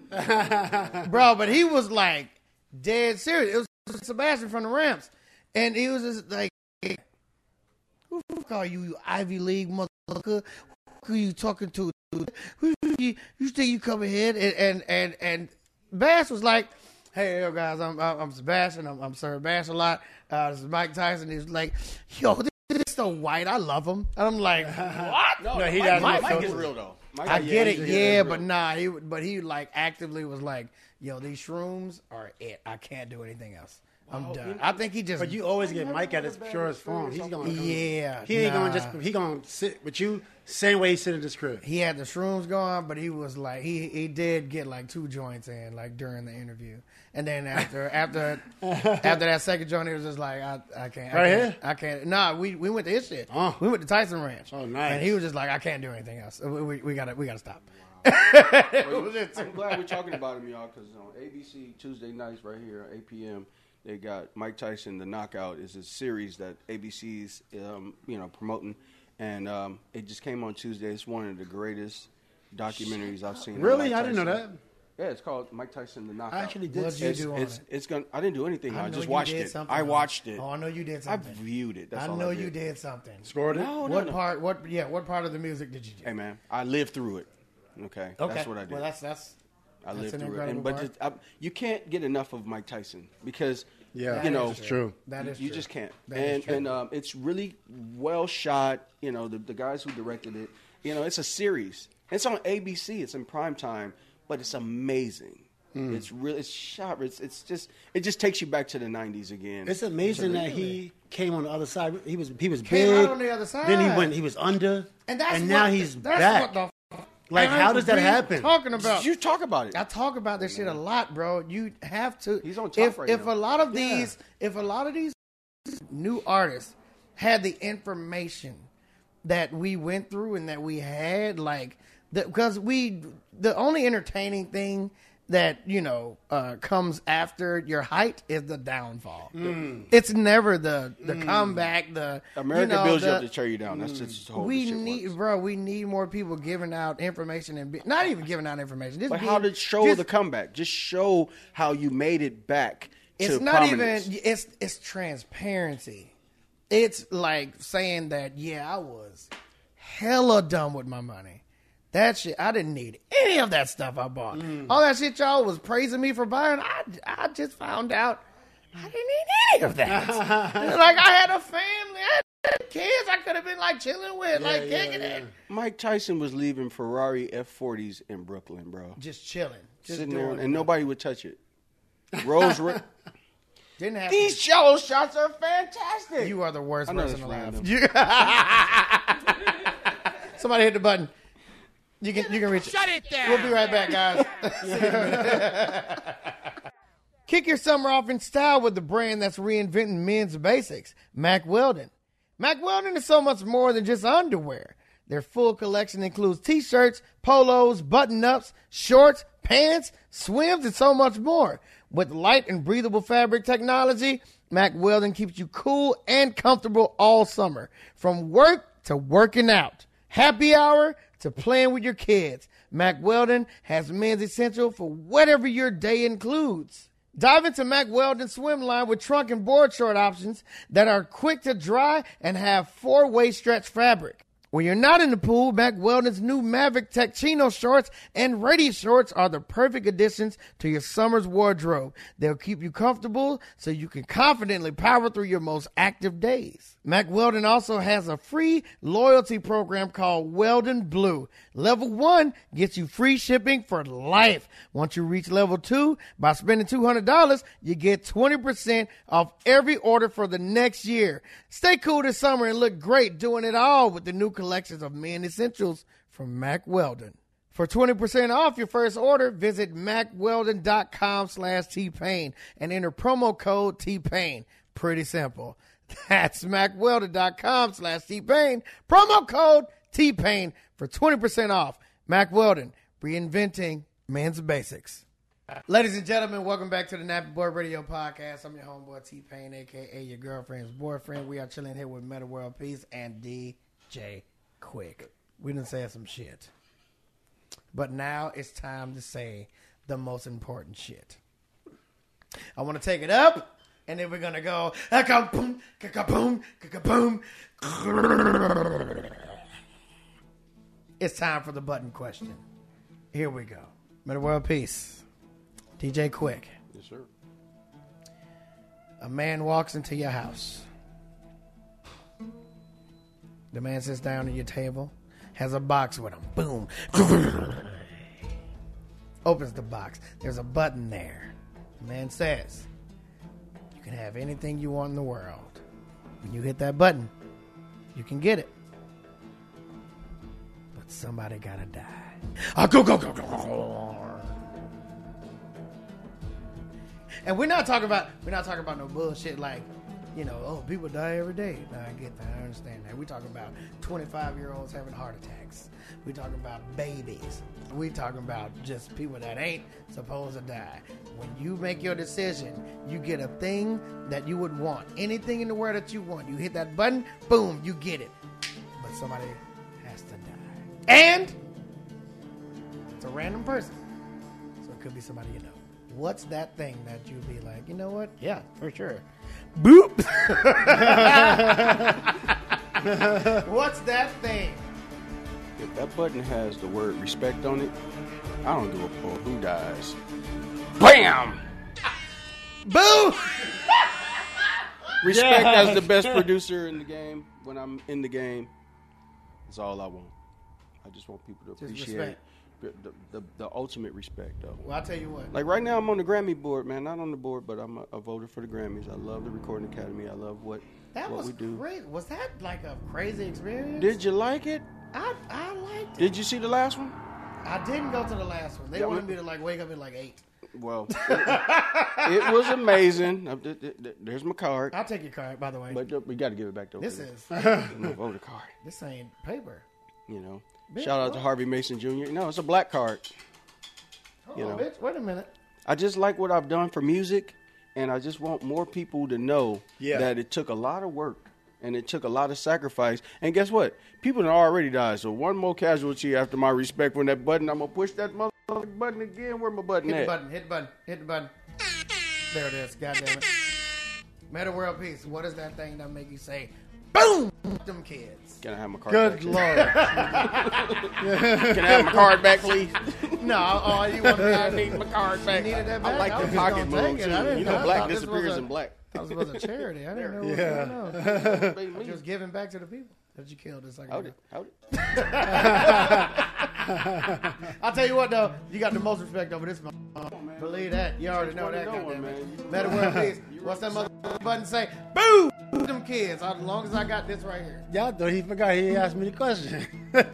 S4: bro?" But he was like dead serious. It was Sebastian from the Ramps, and he was just like, "Who the fuck are you, you Ivy League motherfucker? Who are you talking to? Who you, you think you come here?" And and and, and Bass was like, "Hey, yo, guys, I'm I'm, I'm Sebastian. I'm, I'm Sir Bass a lot. Uh, this is Mike Tyson." He was like, "Yo, this, this is so white. I love him." And I'm like, "What?"
S5: No,
S6: No, he
S5: Mike,
S6: doesn't
S5: Mike,
S6: know
S5: Mike is
S6: filters.
S5: real though. Mike,
S4: I
S5: yeah,
S4: get
S5: he's-
S4: it,
S5: he's
S4: yeah,
S5: real.
S4: but nah, he but he like actively was like, "Yo, these shrooms are it. I can't do anything else. I'm done." I think he just,
S6: But you always get Mike at his purest form. He's gonna,
S4: yeah,
S6: he ain't
S4: nah.
S6: gonna just, he gonna sit with you same way he sit in this crib.
S4: He had the shrooms going, but he was like, he he did get like two joints in like during the interview, and then after after after that second joint, he was just like, I I can't, I
S6: Right
S4: can't,
S6: here?
S4: I can't. Nah, we we went to his shit.
S6: Oh.
S4: We went to Tyson Ranch.
S6: Oh, nice.
S4: And he was just like, I can't do anything else. We we, we gotta we gotta stop. It was just-
S5: I'm glad we're talking about him, y'all, because on A B C Tuesday nights right here, eight p.m., they got Mike Tyson, The Knockout is a series that A B C's, um, you know, promoting. And um, it just came on Tuesday. It's one of the greatest documentaries I've seen. on
S6: Really?
S5: Mike
S6: I didn't know
S5: Tyson.
S6: that.
S5: Yeah, it's called Mike Tyson, The Knockout.
S6: I actually did.
S4: What'd
S6: see
S4: you
S5: It's,
S4: do on
S5: it's,
S4: it?
S5: it's gonna. I didn't do anything. I,
S4: know
S5: just
S4: you
S5: watched
S4: did
S5: it.
S4: something
S5: I
S4: on
S5: watched
S4: it.
S5: it.
S4: Oh, I know you did
S5: I
S4: something.
S5: viewed it. That's
S4: I
S5: all
S4: know
S5: I
S4: you
S5: did.
S4: did something.
S6: Scored it.
S5: No, no,
S4: What
S5: no.
S4: part? What? Yeah. What part of the music did you do?
S5: Hey man, I lived through it. Okay,
S4: Okay.
S5: that's what I did.
S4: Well, that's that's.
S5: I
S4: that's
S5: lived
S4: an
S5: through it.
S4: incredible
S5: And, but
S4: part.
S5: just, I, you can't get enough of Mike Tyson because
S6: Yeah,
S5: you know
S6: it's true.
S4: That is
S5: you
S4: true.
S5: just can't.
S4: That is
S5: and
S4: true.
S5: and um, it's really well shot. You know, the the guys who directed it. You know, it's a series. It's on A B C. It's in prime time, but it's amazing.
S6: Hmm.
S5: It's really it's shot. It's it's just it just takes you back to the nineties again.
S6: It's amazing that he came on the other side. He was he was
S4: Came
S6: big.
S4: out on the other side.
S6: Then he went. He was under.
S4: And that's
S6: now
S4: what,
S6: he's
S4: that's
S6: back.
S4: What the,
S6: Like,
S4: I
S6: how does that
S4: be
S6: happen?
S4: Talking about
S5: You talk about it.
S4: I talk about this shit a lot, bro. You have to.
S5: He's on top
S4: if,
S5: right
S4: if
S5: now.
S4: a lot of these, if a lot of these new artists had the information that we went through and that we had, like, because we, the only entertaining thing that you know uh, comes after your height is the downfall.
S6: Mm.
S4: It's never the the mm. comeback. The
S5: America
S4: you know,
S5: builds
S4: the,
S5: you up to tear you down. That's just the whole
S4: we
S5: shit
S4: need,
S5: works.
S4: bro. We need more people giving out information and be, not even giving out information. Just
S5: But
S4: being,
S5: how to show
S4: just,
S5: the comeback? Just show how you made it back.
S4: It's
S5: to
S4: not
S5: prominence.
S4: even. It's it's transparency. It's like saying that yeah, I was hella dumb with my money. That shit, I didn't need any of that stuff I bought. Mm. All that shit y'all was praising me for buying. I, I just found out I didn't need any of that. Like I had a family, I had kids. I could have been like chilling with, yeah, like
S6: yeah,
S4: kicking
S6: yeah.
S4: it.
S5: Mike Tyson was leaving Ferrari F forties in Brooklyn, bro.
S4: Just chilling, just
S5: sitting
S4: doing
S5: there,
S4: it,
S5: and
S4: bro.
S5: nobody would touch it. Rose, Ro-
S4: Didn't have
S5: these jello shots are fantastic.
S4: You are the worst
S5: I know
S4: person
S5: that's
S4: alive.
S5: random.
S4: Somebody hit the button. You can you can reach
S2: Shut it down.
S4: We'll be right back, guys. Kick your summer off in style with the brand that's reinventing men's basics, Mack Weldon. Mack Weldon is so much more than just underwear. Their full collection includes t-shirts, polos, button-ups, shorts, pants, swims, and so much more. With light and breathable fabric technology, Mack Weldon keeps you cool and comfortable all summer. From work to working out, happy hour to playing with your kids, Mack Weldon has men's essential for whatever your day includes. Dive into Mack Weldon's swim line with trunk and board short options that are quick to dry and have four-way stretch fabric. When you're not in the pool, Mack Weldon's new Maverick Tech Chino shorts and Ready shorts are the perfect additions to your summer's wardrobe. They'll keep you comfortable so you can confidently power through your most active days. Mack Weldon also has a free loyalty program called Weldon Blue. Level one gets you free shipping for life. Once you reach level two, by spending two hundred dollars, you get twenty percent off every order for the next year. Stay cool this summer and look great doing it all with the new collections of men essentials from Mack Weldon. For twenty percent off your first order, visit mackweldon.com slash T-Pain and enter promo code T-Pain. Pretty simple. That's mackweldon.com slash T-Pain. Promo code T-Pain for twenty percent off. Mack Weldon, reinventing men's basics. Ladies and gentlemen, welcome back to the Nappy Boy Radio Podcast. I'm your homeboy T-Pain, a k a your girlfriend's boyfriend. We are chilling here with Meta World Peace and D J Quick. We done said some shit. But now it's time to say the most important shit. I want to take it up, and then we're going to go, ka-boom, ka-boom, ka-boom. It's time for the button question. Here we go. Meta World Peace. D J Quick.
S5: Yes, sir.
S4: A man walks into your house. The man sits down at your table, has a box with him. Boom. Opens the box. There's a button there. The man says, you can have anything you want in the world. When you hit that button, you can get it. But somebody gotta die. Ah, go, go, go, go, go. And we're not talking about we're not talking about no bullshit like, you know, oh, people die every day. No, I get that. I understand that. We're talking about twenty-five-year-olds having heart attacks. We're talking about babies. We're talking about just people that ain't supposed to die. When you make your decision, you get a thing that you would want. Anything in the world that you want. You hit that button, boom, you get it. But somebody has to die. And it's a random person. So it could be somebody you know. What's that thing that you'd be like, you know what? Yeah, for sure. Boop. What's that thing?
S5: If that button has the word respect on it, I don't give a fuck who dies. Bam!
S4: Boo!
S5: Respect
S6: Yeah.
S5: as the best producer in the game. When I'm in the game, that's all I want. I just want people to
S4: Just
S5: appreciate
S4: respect.
S5: the, the, the, the ultimate respect, though.
S4: Well, I'll tell you what.
S5: Like right now, I'm on the Grammy board, man. Not on the board, but I'm a, a voter for the Grammys. I love the Recording Academy. I love what
S4: That
S5: what
S4: was
S5: we do.
S4: crazy. Was that like a crazy experience?
S5: Did you like it?
S4: I I liked it.
S5: Did you see the last one?
S4: I didn't go to the last one. They
S5: Yeah,
S4: wanted
S5: we-
S4: me to like wake up at like eight.
S5: Well, it, it was amazing. Uh, th- th- th- There's my card,
S4: I'll take your card, by the way.
S5: but uh, we got to give it back to
S4: this
S5: Oakland.
S4: is
S5: My voter card.
S4: this ain't paper.
S5: You know,
S4: Bitch,
S5: shout out to
S4: what?
S5: Harvey Mason Junior No, it's a black card.
S4: Hold
S5: You
S4: on,
S5: know.
S4: bitch. Wait a minute.
S5: I just like what I've done for music, and I just want more people to know
S6: Yeah.
S5: that it took a lot of work and it took a lot of sacrifice. And guess what? People have already died. So one more casualty after my respect for that button. I'm gonna push that motherfucking button again. Where my button
S4: Hit the
S5: at?
S4: button. Hit the button. Hit the button. There it is. God damn it. Meta World Peace. What is that thing that make you say, boom? Them kids.
S5: Can I have my card
S6: Good
S5: back?
S6: lord.
S5: Can I have my card back, please?
S4: No, oh, you want
S5: I
S4: to
S5: need my card back.
S4: needed that
S5: I
S4: back?
S5: like
S4: I
S5: the
S4: was
S5: pocket
S4: just gonna
S5: move
S4: take
S5: too.
S4: it. I didn't
S5: You
S4: know-
S5: know,
S4: I
S5: black
S4: thought this was
S5: disappears
S4: a-
S5: in black.
S4: I was about a charity. I didn't know what was
S6: Yeah.
S4: going on. Just giving back to the people that you killed this second
S5: Howdy,
S4: ago.
S5: howdy.
S4: I'll tell you what, though. You got the most respect over this one. Believe that. You already know that,
S5: Know it,
S4: goddamn
S5: man.
S4: it. Meta World Peace. What's that motherfucking button say? Boom! Them kids. As long as I got this right here.
S6: Y'all thought he forgot he asked me the question.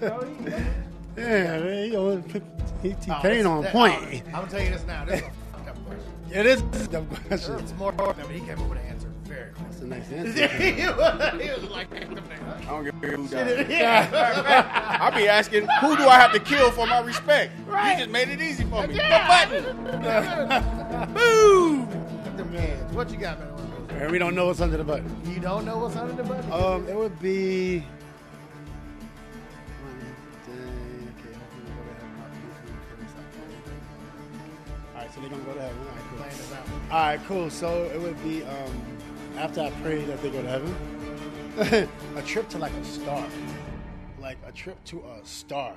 S6: Yeah, man, yo, he, he
S4: Oh,
S6: Pain
S4: this-
S6: on
S4: that-
S6: point.
S4: oh, I'm going to tell you this now. This is a fucked up question.
S6: It is a dumb question.
S4: It's more no, but he came up with an answer very quick.
S6: That's a nice answer.
S4: he, was, he was like,
S5: I don't give a who died.
S4: yeah.
S5: I be asking, who do I have to kill for my respect?
S4: Right.
S5: You just made it easy for me.
S4: Yeah.
S5: The button.
S4: Boom! Them kids. What you got, man?
S6: And we don't know what's under the button.
S4: You don't know what's under the button?
S6: Um, it would be. All right, so they're gonna go to heaven. All right, cool.
S4: Playing this out.
S6: All right, cool. So it would be um, after I pray that they go to heaven, a trip to like a star, like a trip to a star,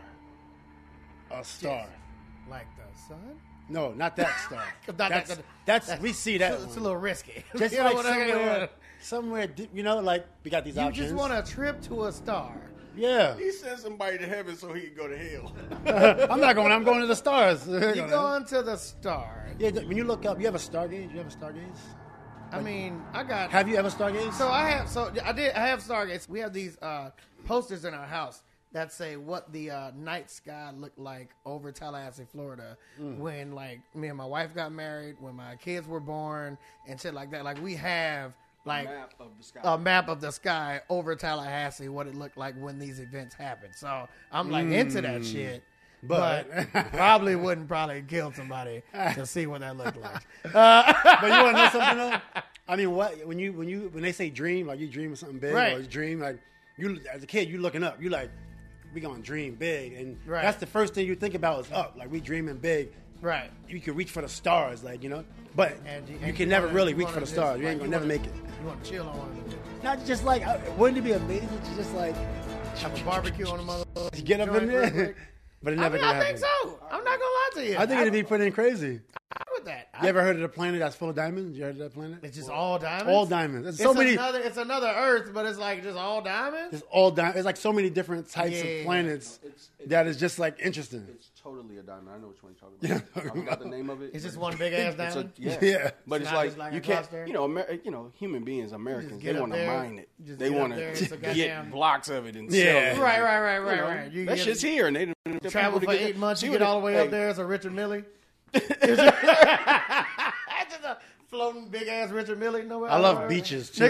S6: a star.
S4: Like the sun?
S6: No, not that star.
S4: Not that-
S6: that's,
S4: that-
S6: that's we see that.
S4: It's, it's a
S6: one.
S4: little risky.
S6: Just
S4: You know
S6: like
S4: what I mean?
S6: somewhere, somewhere, di- you know, like we got these
S4: You
S6: options.
S4: just want a trip to a star.
S6: Yeah,
S5: He sent somebody to heaven so he can go to hell.
S6: I'm not going. I'm going to the stars.
S4: You're going to the star.
S6: Yeah, when you look up, you have a stargaze. You have a stargaze.
S4: I mean, I got.
S6: Have you ever stargazed?
S4: So I have. So I did. I have stargates. We have these uh, posters in our house that say what the uh, night sky looked like over Tallahassee, Florida,
S6: Mm.
S4: when like me and my wife got married, when my kids were born, and shit like that. Like we have like
S5: Map of the sky.
S4: a map of the sky over Tallahassee, what it looked like when these events happened. So I'm like into that shit. But,
S6: But-
S4: probably wouldn't probably kill somebody to see what that looked like.
S6: But you want to know something though? I mean, what when you when you when they say dream, like you dream of something big,
S4: Right.
S6: or you dream like you as a kid, you looking up, you like we gonna dream big, and
S4: Right.
S6: that's the first thing you think about is up, like we dreaming big.
S4: Right.
S6: You can reach for the stars, like you know, but
S4: And
S6: you,
S4: and
S6: can never
S4: wanna-
S6: really
S4: you
S6: reach
S4: wanna
S6: for the
S4: just,
S6: stars. You
S4: like,
S6: ain't gonna never
S4: wanna-
S6: make it.
S4: You want to chill on one of them.
S6: Not just like, uh, wouldn't it be amazing to just like
S4: Have a barbecue on the mother.
S6: get up in
S4: joint real
S6: there?
S4: quick.
S6: But it
S4: I
S6: never
S4: mean,
S6: gonna
S4: I
S6: happen.
S4: think so. I'm not gonna lie to you.
S6: I think it'd be pretty crazy.
S4: I'm with that.
S6: You ever heard of the planet that's full of diamonds? You heard of that planet?
S4: It's just all diamonds.
S6: all diamonds. There's
S4: It's
S6: so many.
S4: Another, it's another Earth, but it's like just all diamonds.
S6: It's all diamonds. It's like so many different types
S4: Yeah.
S6: of planets
S5: It's- it's-
S6: that is just like interesting.
S5: It's totally a diamond. I know which one you're talking about. I forgot the name of it.
S4: It's just one big ass
S5: It's a,
S4: diamond.
S5: yeah.
S6: Yeah.
S5: But
S4: It's
S5: it's
S4: not
S5: like,
S4: just like
S5: you
S4: a
S5: can't,
S4: cluster?
S5: you know, Amer- you know, human beings, Americans,
S4: get
S5: they
S4: up
S5: want to
S4: there,
S5: mine it.
S4: just
S5: They
S4: get up
S5: want
S4: there,
S5: to
S4: it's a
S5: get
S4: goddamn-
S5: blocks of it and
S6: Yeah.
S5: sell it.
S4: Right, right, right,
S5: You
S4: right,
S5: know,
S4: right. You
S5: that
S4: get-
S5: shit's here, and they the
S4: Travel
S5: people
S4: for
S5: to get
S4: eight
S5: it.
S4: months,
S5: See
S4: you
S5: what
S4: get all
S5: it-
S4: the way
S5: hey,
S4: up there as a Richard Millie. Just a floating big ass Richard Millie. No,
S6: I love beaches too.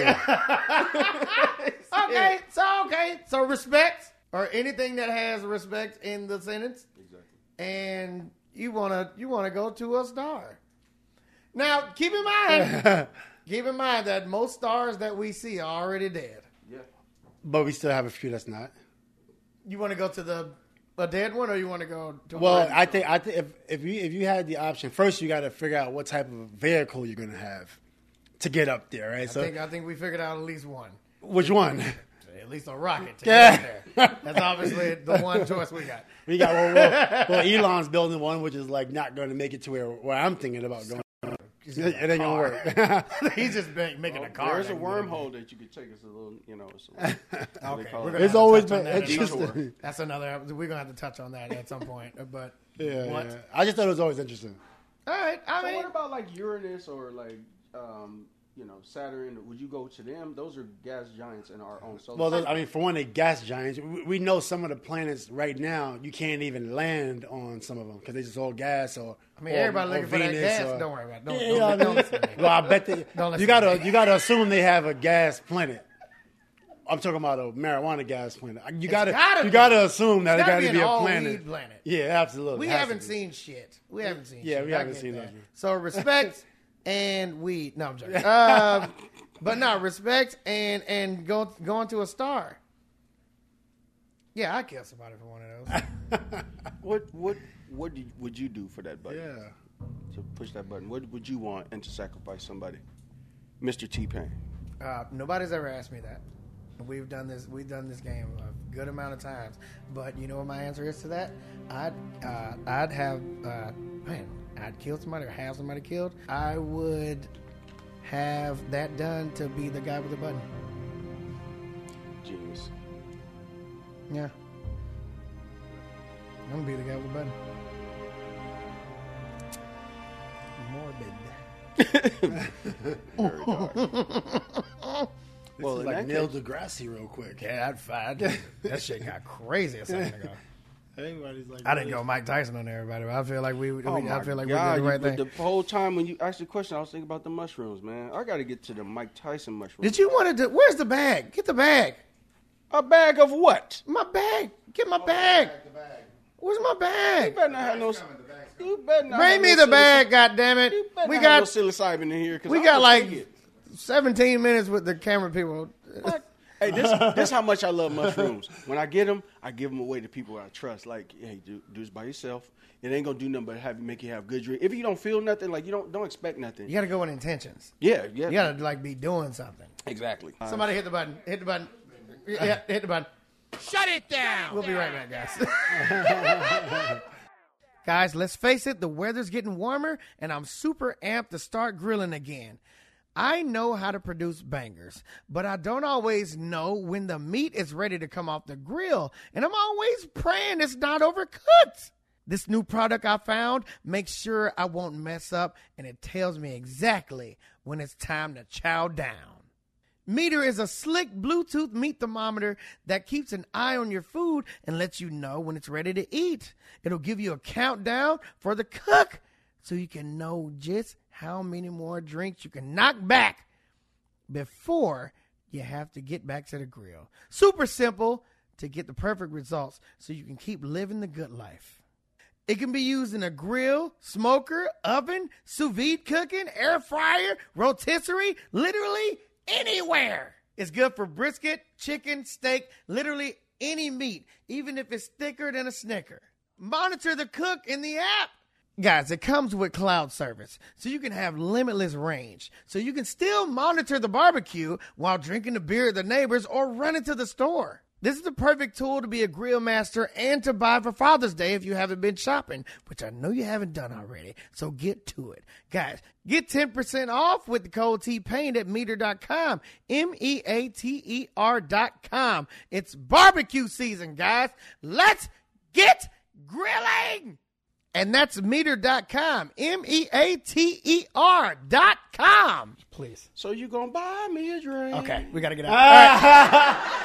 S4: Okay, so okay, so respect or anything that has respect in the sentence,
S5: Exactly.
S4: and you wanna you wanna go to a star. Now, keep in mind, keep in mind that most stars that we see are already dead.
S5: Yeah.
S6: But we still have a few that's not.
S4: You want to go to the a dead one, or you want to go to?
S6: Well,
S4: one?
S6: I think I think if if you if you had the option, first you got to figure out what type of vehicle you're gonna have to get up there, right?
S4: I
S6: so
S4: think I think we figured out at least one.
S6: which one?
S4: At least a rocket to
S6: Yeah.
S4: get there. That's obviously the one choice we got.
S6: We got well, well, well, Elon's building one which is like not going to make it to where where I'm thinking about going. It it ain't gonna work.
S4: He's just been making a car.
S5: There's a
S4: that can
S5: wormhole that you could take. It's a little, you know. It's a, what they
S4: Okay,
S5: call
S4: we're
S5: it.
S4: gonna
S6: It's
S4: have to
S6: always
S4: touch on
S6: been
S4: that at some
S6: interesting.
S4: point. That's another. We're gonna have to touch on that at some point. But
S6: Yeah,
S4: what?
S6: yeah. I just thought it was always interesting.
S4: All right. I
S5: So
S4: mean,
S5: what about like Uranus or like um, you know, Saturn, would you go to them? Those are gas giants in our own solar
S6: Well, those,
S5: system.
S6: I mean, for one, they gas giants. We, we know some of the planets right now, you can't even land on some of them because they just all gas or
S4: I mean,
S6: or,
S4: everybody
S6: or
S4: looking for that
S6: Venus
S4: gas.
S6: or-
S4: Don't worry about it. Don't,
S6: Yeah,
S4: don't,
S6: yeah, I
S4: don't
S6: mean,
S4: listen to me.
S6: well, I bet they,
S4: Don't listen
S6: you
S4: to
S6: gotta
S4: me.
S6: you gotta assume they have a gas planet. I'm talking about a marijuana gas planet. You gotta,
S4: gotta
S6: you
S4: be.
S6: gotta assume that
S4: It's
S6: it
S4: gotta
S6: gotta
S4: be
S6: be
S4: an
S6: a
S4: all-weed
S6: planet.
S4: planet.
S6: Yeah, absolutely.
S4: We
S6: Has to
S4: haven't
S6: be.
S4: seen shit. We haven't seen
S6: Yeah,
S4: shit.
S6: we
S4: I
S6: haven't
S4: get
S6: seen
S4: that.
S6: nothing.
S4: So respect and weed. No, I'm joking. Um, but no, respect and and go going to a star. Yeah, I'd kill somebody for one of those.
S5: What what what did, would you do for that button?
S6: Yeah.
S5: To push that button, what would you want and to sacrifice somebody, Mister T-Pain?
S4: Uh, nobody's ever asked me that. We've done this. We've done this game a good amount of times. But you know what my answer is to that? I'd uh, I'd have uh, man. I'd kill somebody or have somebody killed. I would have that done to be the guy with the button.
S5: Genius.
S4: Yeah. I'm gonna be the guy with the button. Morbid.
S5: Very dark.
S6: This
S5: Well,
S6: is
S5: in
S6: like
S5: that
S6: Neil
S5: case-
S6: deGrasse real quick.
S4: Yeah, I'd fight. That shit got crazy a second ago.
S6: Everybody's like,
S4: I didn't go Mike Tyson on everybody, but I feel like we. we
S5: Oh
S4: I
S5: my
S4: feel like
S5: God,
S4: we did the right
S5: you-
S4: thing.
S5: the whole time when you asked the question, I was thinking about the mushrooms, man. I got to get to the Mike Tyson mushrooms.
S4: Did you want to? do Where's the bag? Get the bag.
S5: A bag of what?
S4: My bag. Get my bag. Where's my
S5: You
S4: bag?
S5: better not have no. You better not
S4: Bring
S5: have
S4: me
S5: no
S4: the bag,
S5: psilocy-
S4: goddammit.
S5: You better
S4: We
S5: not have
S4: got
S5: no psilocybin in here. 'Cause
S4: we
S5: I'm
S4: got
S5: gonna
S4: like
S5: take it.
S4: seventeen minutes with the camera people.
S5: Hey, this this how much I love mushrooms. When I get them, I give them away to people I trust. Like, hey, do, do this by yourself. It ain't gonna do nothing but have make you have good dreams. If you don't feel nothing, like you don't don't expect nothing.
S4: You got to go with intentions.
S5: Yeah, yeah,
S4: You got to like be doing something.
S5: exactly.
S4: Somebody hit the button. Hit the button. Yeah, hit the button.
S2: Shut it down.
S4: We'll be right back, guys. Guys, let's face it, the weather's getting warmer, and I'm super amped to start grilling again. I know how to produce bangers, but I don't always know when the meat is ready to come off the grill, and I'm always praying it's not overcooked. This new product I found makes sure I won't mess up, and it tells me exactly when it's time to chow down. Meter is a slick Bluetooth meat thermometer that keeps an eye on your food and lets you know when it's ready to eat. It'll give you a countdown for the cook so you can know just how many more drinks you can knock back before you have to get back to the grill. Super simple to get the perfect results so you can keep living the good life. It can be used in a grill, smoker, oven, sous vide cooking, air fryer, rotisserie, literally anywhere. It's good for brisket, chicken, steak, literally any meat, even if it's thicker than a Snicker. Monitor the cook in the app. Guys, it comes with cloud service, so you can have limitless range. So you can still monitor the barbecue while drinking the beer of the neighbors or running to the store. This is the perfect tool to be a grill master and to buy for Father's Day if you haven't been shopping, which I know you haven't done already. So get to it. Guys, get ten percent off with the code T-Pain at meter dot com. M E A T E R dot com. It's barbecue season, guys. Let's get grilling. And that's meter dot com. M E A T E R dot com. Please.
S5: So you gonna buy me a drink?
S4: Okay, we got to get out. All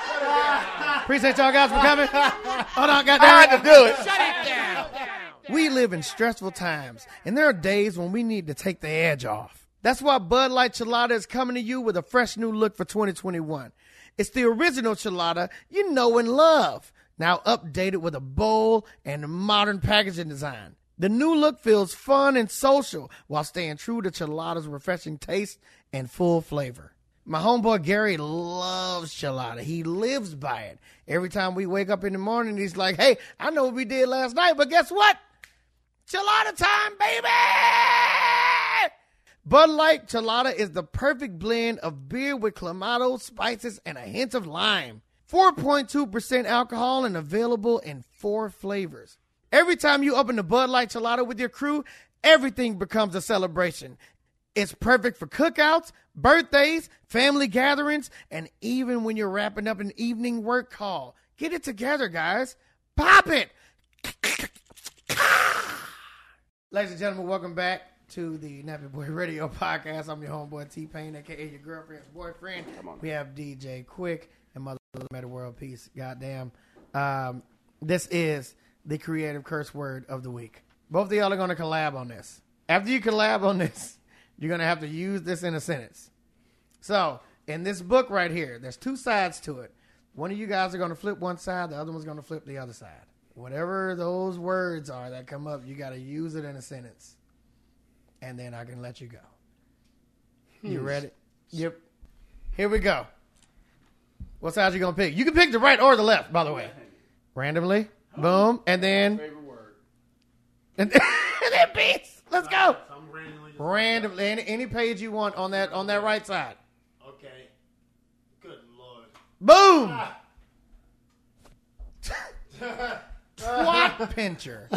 S4: right. Appreciate y'all guys for coming. Hold on, goddamn. I had to do it.
S2: Shut it down.
S4: We live in stressful times, and there are days when we need to take the edge off. That's why Bud Light Chelada is coming to you with a fresh new look for twenty twenty-one. It's the original Chelada you know and love, now updated with a bold and modern packaging design. The new look feels fun and social while staying true to Chelada's refreshing taste and full flavor. My homeboy Gary loves Chelada. He lives by it. Every time we wake up in the morning, he's like, hey, I know what we did last night, but guess what? Chelada time, baby! Bud Light Chelada is the perfect blend of beer with clamato, spices, and a hint of lime. four point two percent alcohol and available in four flavors. Every time you open the Bud Light Chelada with your crew, everything becomes a celebration. It's perfect for cookouts, birthdays, family gatherings, and even when you're wrapping up an evening work call. Get it together, guys. Pop it! Ladies and gentlemen, welcome back. to the Nappy Boy Radio Podcast. I'm your homeboy T-Pain, a k a your girlfriend's boyfriend. We have D J Quick and Mother Meta World Peace. Goddamn. Um, this is the creative curse word of the week. Both of y'all are going to collab on this. After you collab on this, you're going to have to use this in a sentence. So, in this book right here, there's two sides to it. One of you guys are going to flip one side. The other one's going to flip the other side. Whatever those words are that come up, you got to use it in a sentence. And then I can let you go. Hmm. You ready? Yep. Here we go. What side you going to pick? You can pick the right or the left, by the way. Randomly. Boom. And then...
S6: Favorite word.
S4: And then, and then beats. Let's go. Randomly. Any, any page you want on that on that right side.
S6: Okay. Good Lord.
S4: Boom. Ah. Twat pincher.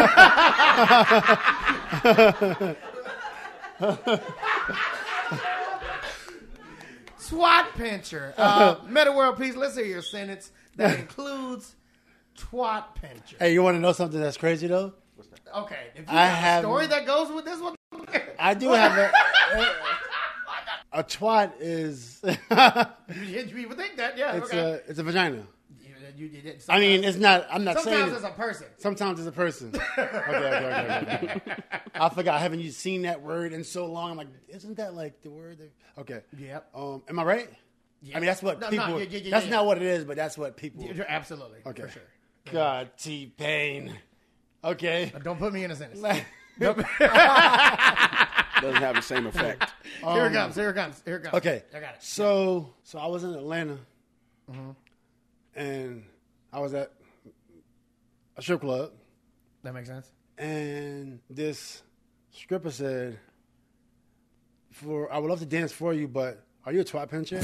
S4: Swat pincher. Uh, Meta World Peace, let's hear your sentence that includes twat pincher.
S6: Hey, you want to know something that's crazy, though?
S4: Okay. If you
S6: I
S4: have,
S6: have
S4: a story that goes with this one.
S6: I do have a... A, a twat is...
S4: you, you would think that, yeah.
S6: It's,
S4: okay.
S6: a, it's a vagina.
S4: You, you, you,
S6: I mean, it's not... I'm not saying...
S4: Sometimes it's a person.
S6: Sometimes it's a person. Okay, okay, okay, okay, okay. I forgot. Haven't you seen that word in so long? I'm like, isn't that like the word that... Okay.
S4: Yep.
S6: Um, am I right?
S4: Yep.
S6: I mean, that's what
S4: no,
S6: people...
S4: No, yeah, yeah, yeah,
S6: that's
S4: yeah.
S6: not what it is, but that's what people...
S4: You're absolutely.
S6: Okay.
S4: For sure.
S6: God, T-Pain. Okay.
S4: Don't put me in a sentence.
S5: Doesn't have the same effect.
S4: Um, here it comes. Here it comes. Here it comes.
S6: Okay.
S4: I got it.
S6: So, so I was in Atlanta,
S4: Mm-hmm.
S6: and I was at a strip club,
S4: That makes sense.
S6: and this stripper said, "For I would love to dance for you, but are you a twat pincher?"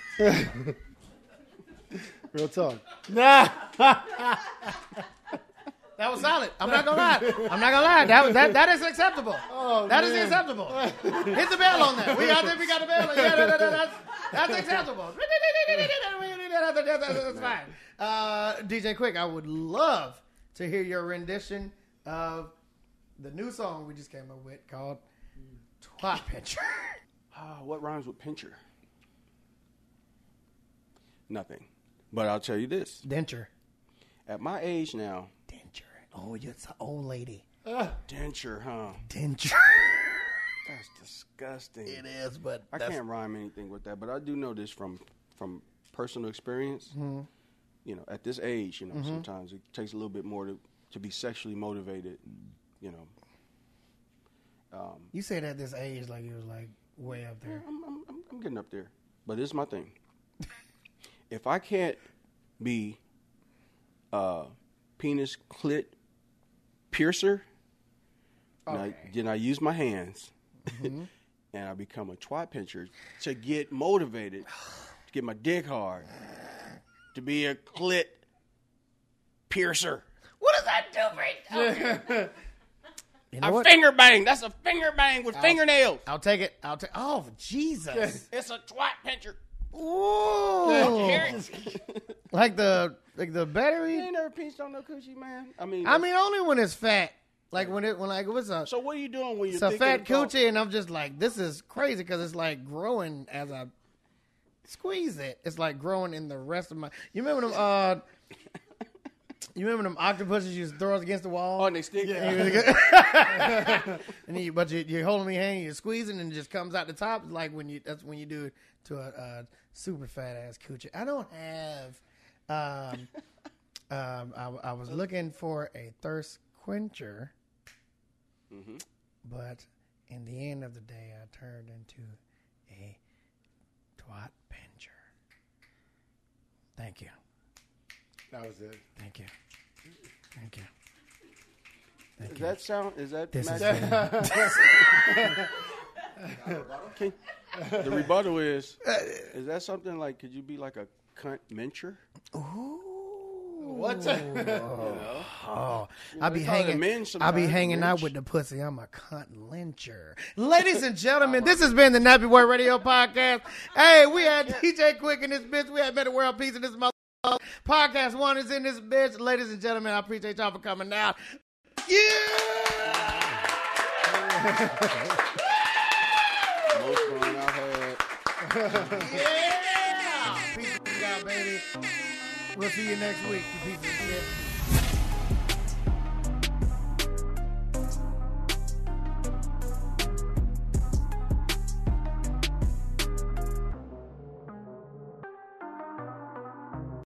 S6: Real talk. Nah.
S4: That was solid. I'm not gonna lie. I'm not gonna lie. That that that is acceptable.
S6: Oh,
S4: that is
S6: man.
S4: acceptable. Hit the bell on that. We got that. We got the bell. Yeah, that, that, that, that's, that's acceptable. That's fine. Uh, D J Quick, I would love to hear your rendition of the new song we just came up with called "Twat Pincher."
S5: Ah, what rhymes with pincher? Nothing. But I'll tell you this.
S4: Denture.
S5: At my age now,
S4: Denture. Oh, you're an old lady.
S5: denture, huh?
S4: Denture.
S5: That's disgusting.
S4: It is, but
S5: I
S4: that's,
S5: can't rhyme anything with that, but I do know this from from personal experience.
S4: Mm-hmm.
S5: You know, at this age, you know, mm-hmm. sometimes it takes a little bit more to, to be sexually motivated. You know, um,
S4: you said at this age like it was like way up there.
S5: yeah, I'm, I'm, I'm, I'm getting up there, but this is my thing. If I can't be a penis clit piercer,
S4: Okay.
S5: then, I, then I use my hands
S4: Mm-hmm.
S5: and I become a twat pincher to get motivated, to get my dick hard, to be a clit piercer.
S4: What does that do for you? Okay. You know
S5: A
S4: what?
S5: finger bang. That's a finger bang with
S4: I'll-
S5: fingernails.
S4: I'll take it. I'll take. Oh, Jesus!
S5: It's a twat pincher.
S4: Ooh,
S5: Hear it?
S4: like the like the
S5: You
S4: battery.
S5: ain't never pinched on no coochie, man. I mean,
S4: I mean, only when it's fat. Like when it when like what's a
S5: so what are you doing when you're
S4: it's a
S5: thinking
S4: fat
S5: of thought-
S4: coochie, and I'm just like, this is crazy because it's like growing as I squeeze it. It's like growing in the rest of my. You remember them? Uh, you remember them octopuses you used to throw us against the wall?
S5: Oh, and they stick.
S4: and then you, but you, you're holding me hand, you're squeezing, and it just comes out the top. It's like when you that's when you do it to a, a super fat ass coochie. I don't have. Um, um, I, I was looking for a thirst quencher,
S5: Mm-hmm.
S4: but in the end of the day, I turned into a twat pincher. Thank you.
S6: That was it.
S4: Thank you. Thank you. Thank
S5: Does
S4: you.
S5: that sound? Is that
S4: This is
S5: match- Can- the rebuttal is? Is that something like? Could you be like a cunt mencher?
S4: Ooh.
S6: What?
S4: Oh, I be
S5: they call it
S4: hanging.
S5: men
S4: I be
S5: sometimes,
S4: hanging out
S5: mensch.
S4: with the pussy. I'm a cunt lyncher. Ladies and gentlemen, this has been the Nappy Boy Radio Podcast. Hey, we had D J Quick in this bitch. We had Meta World Peace in this mother. Podcast one is in this bitch. Ladies and gentlemen, I appreciate y'all for coming out. Yeah.
S5: Most fun I've had.
S4: Yeah! Peace out, baby. We'll see you next week, you pieces of shit.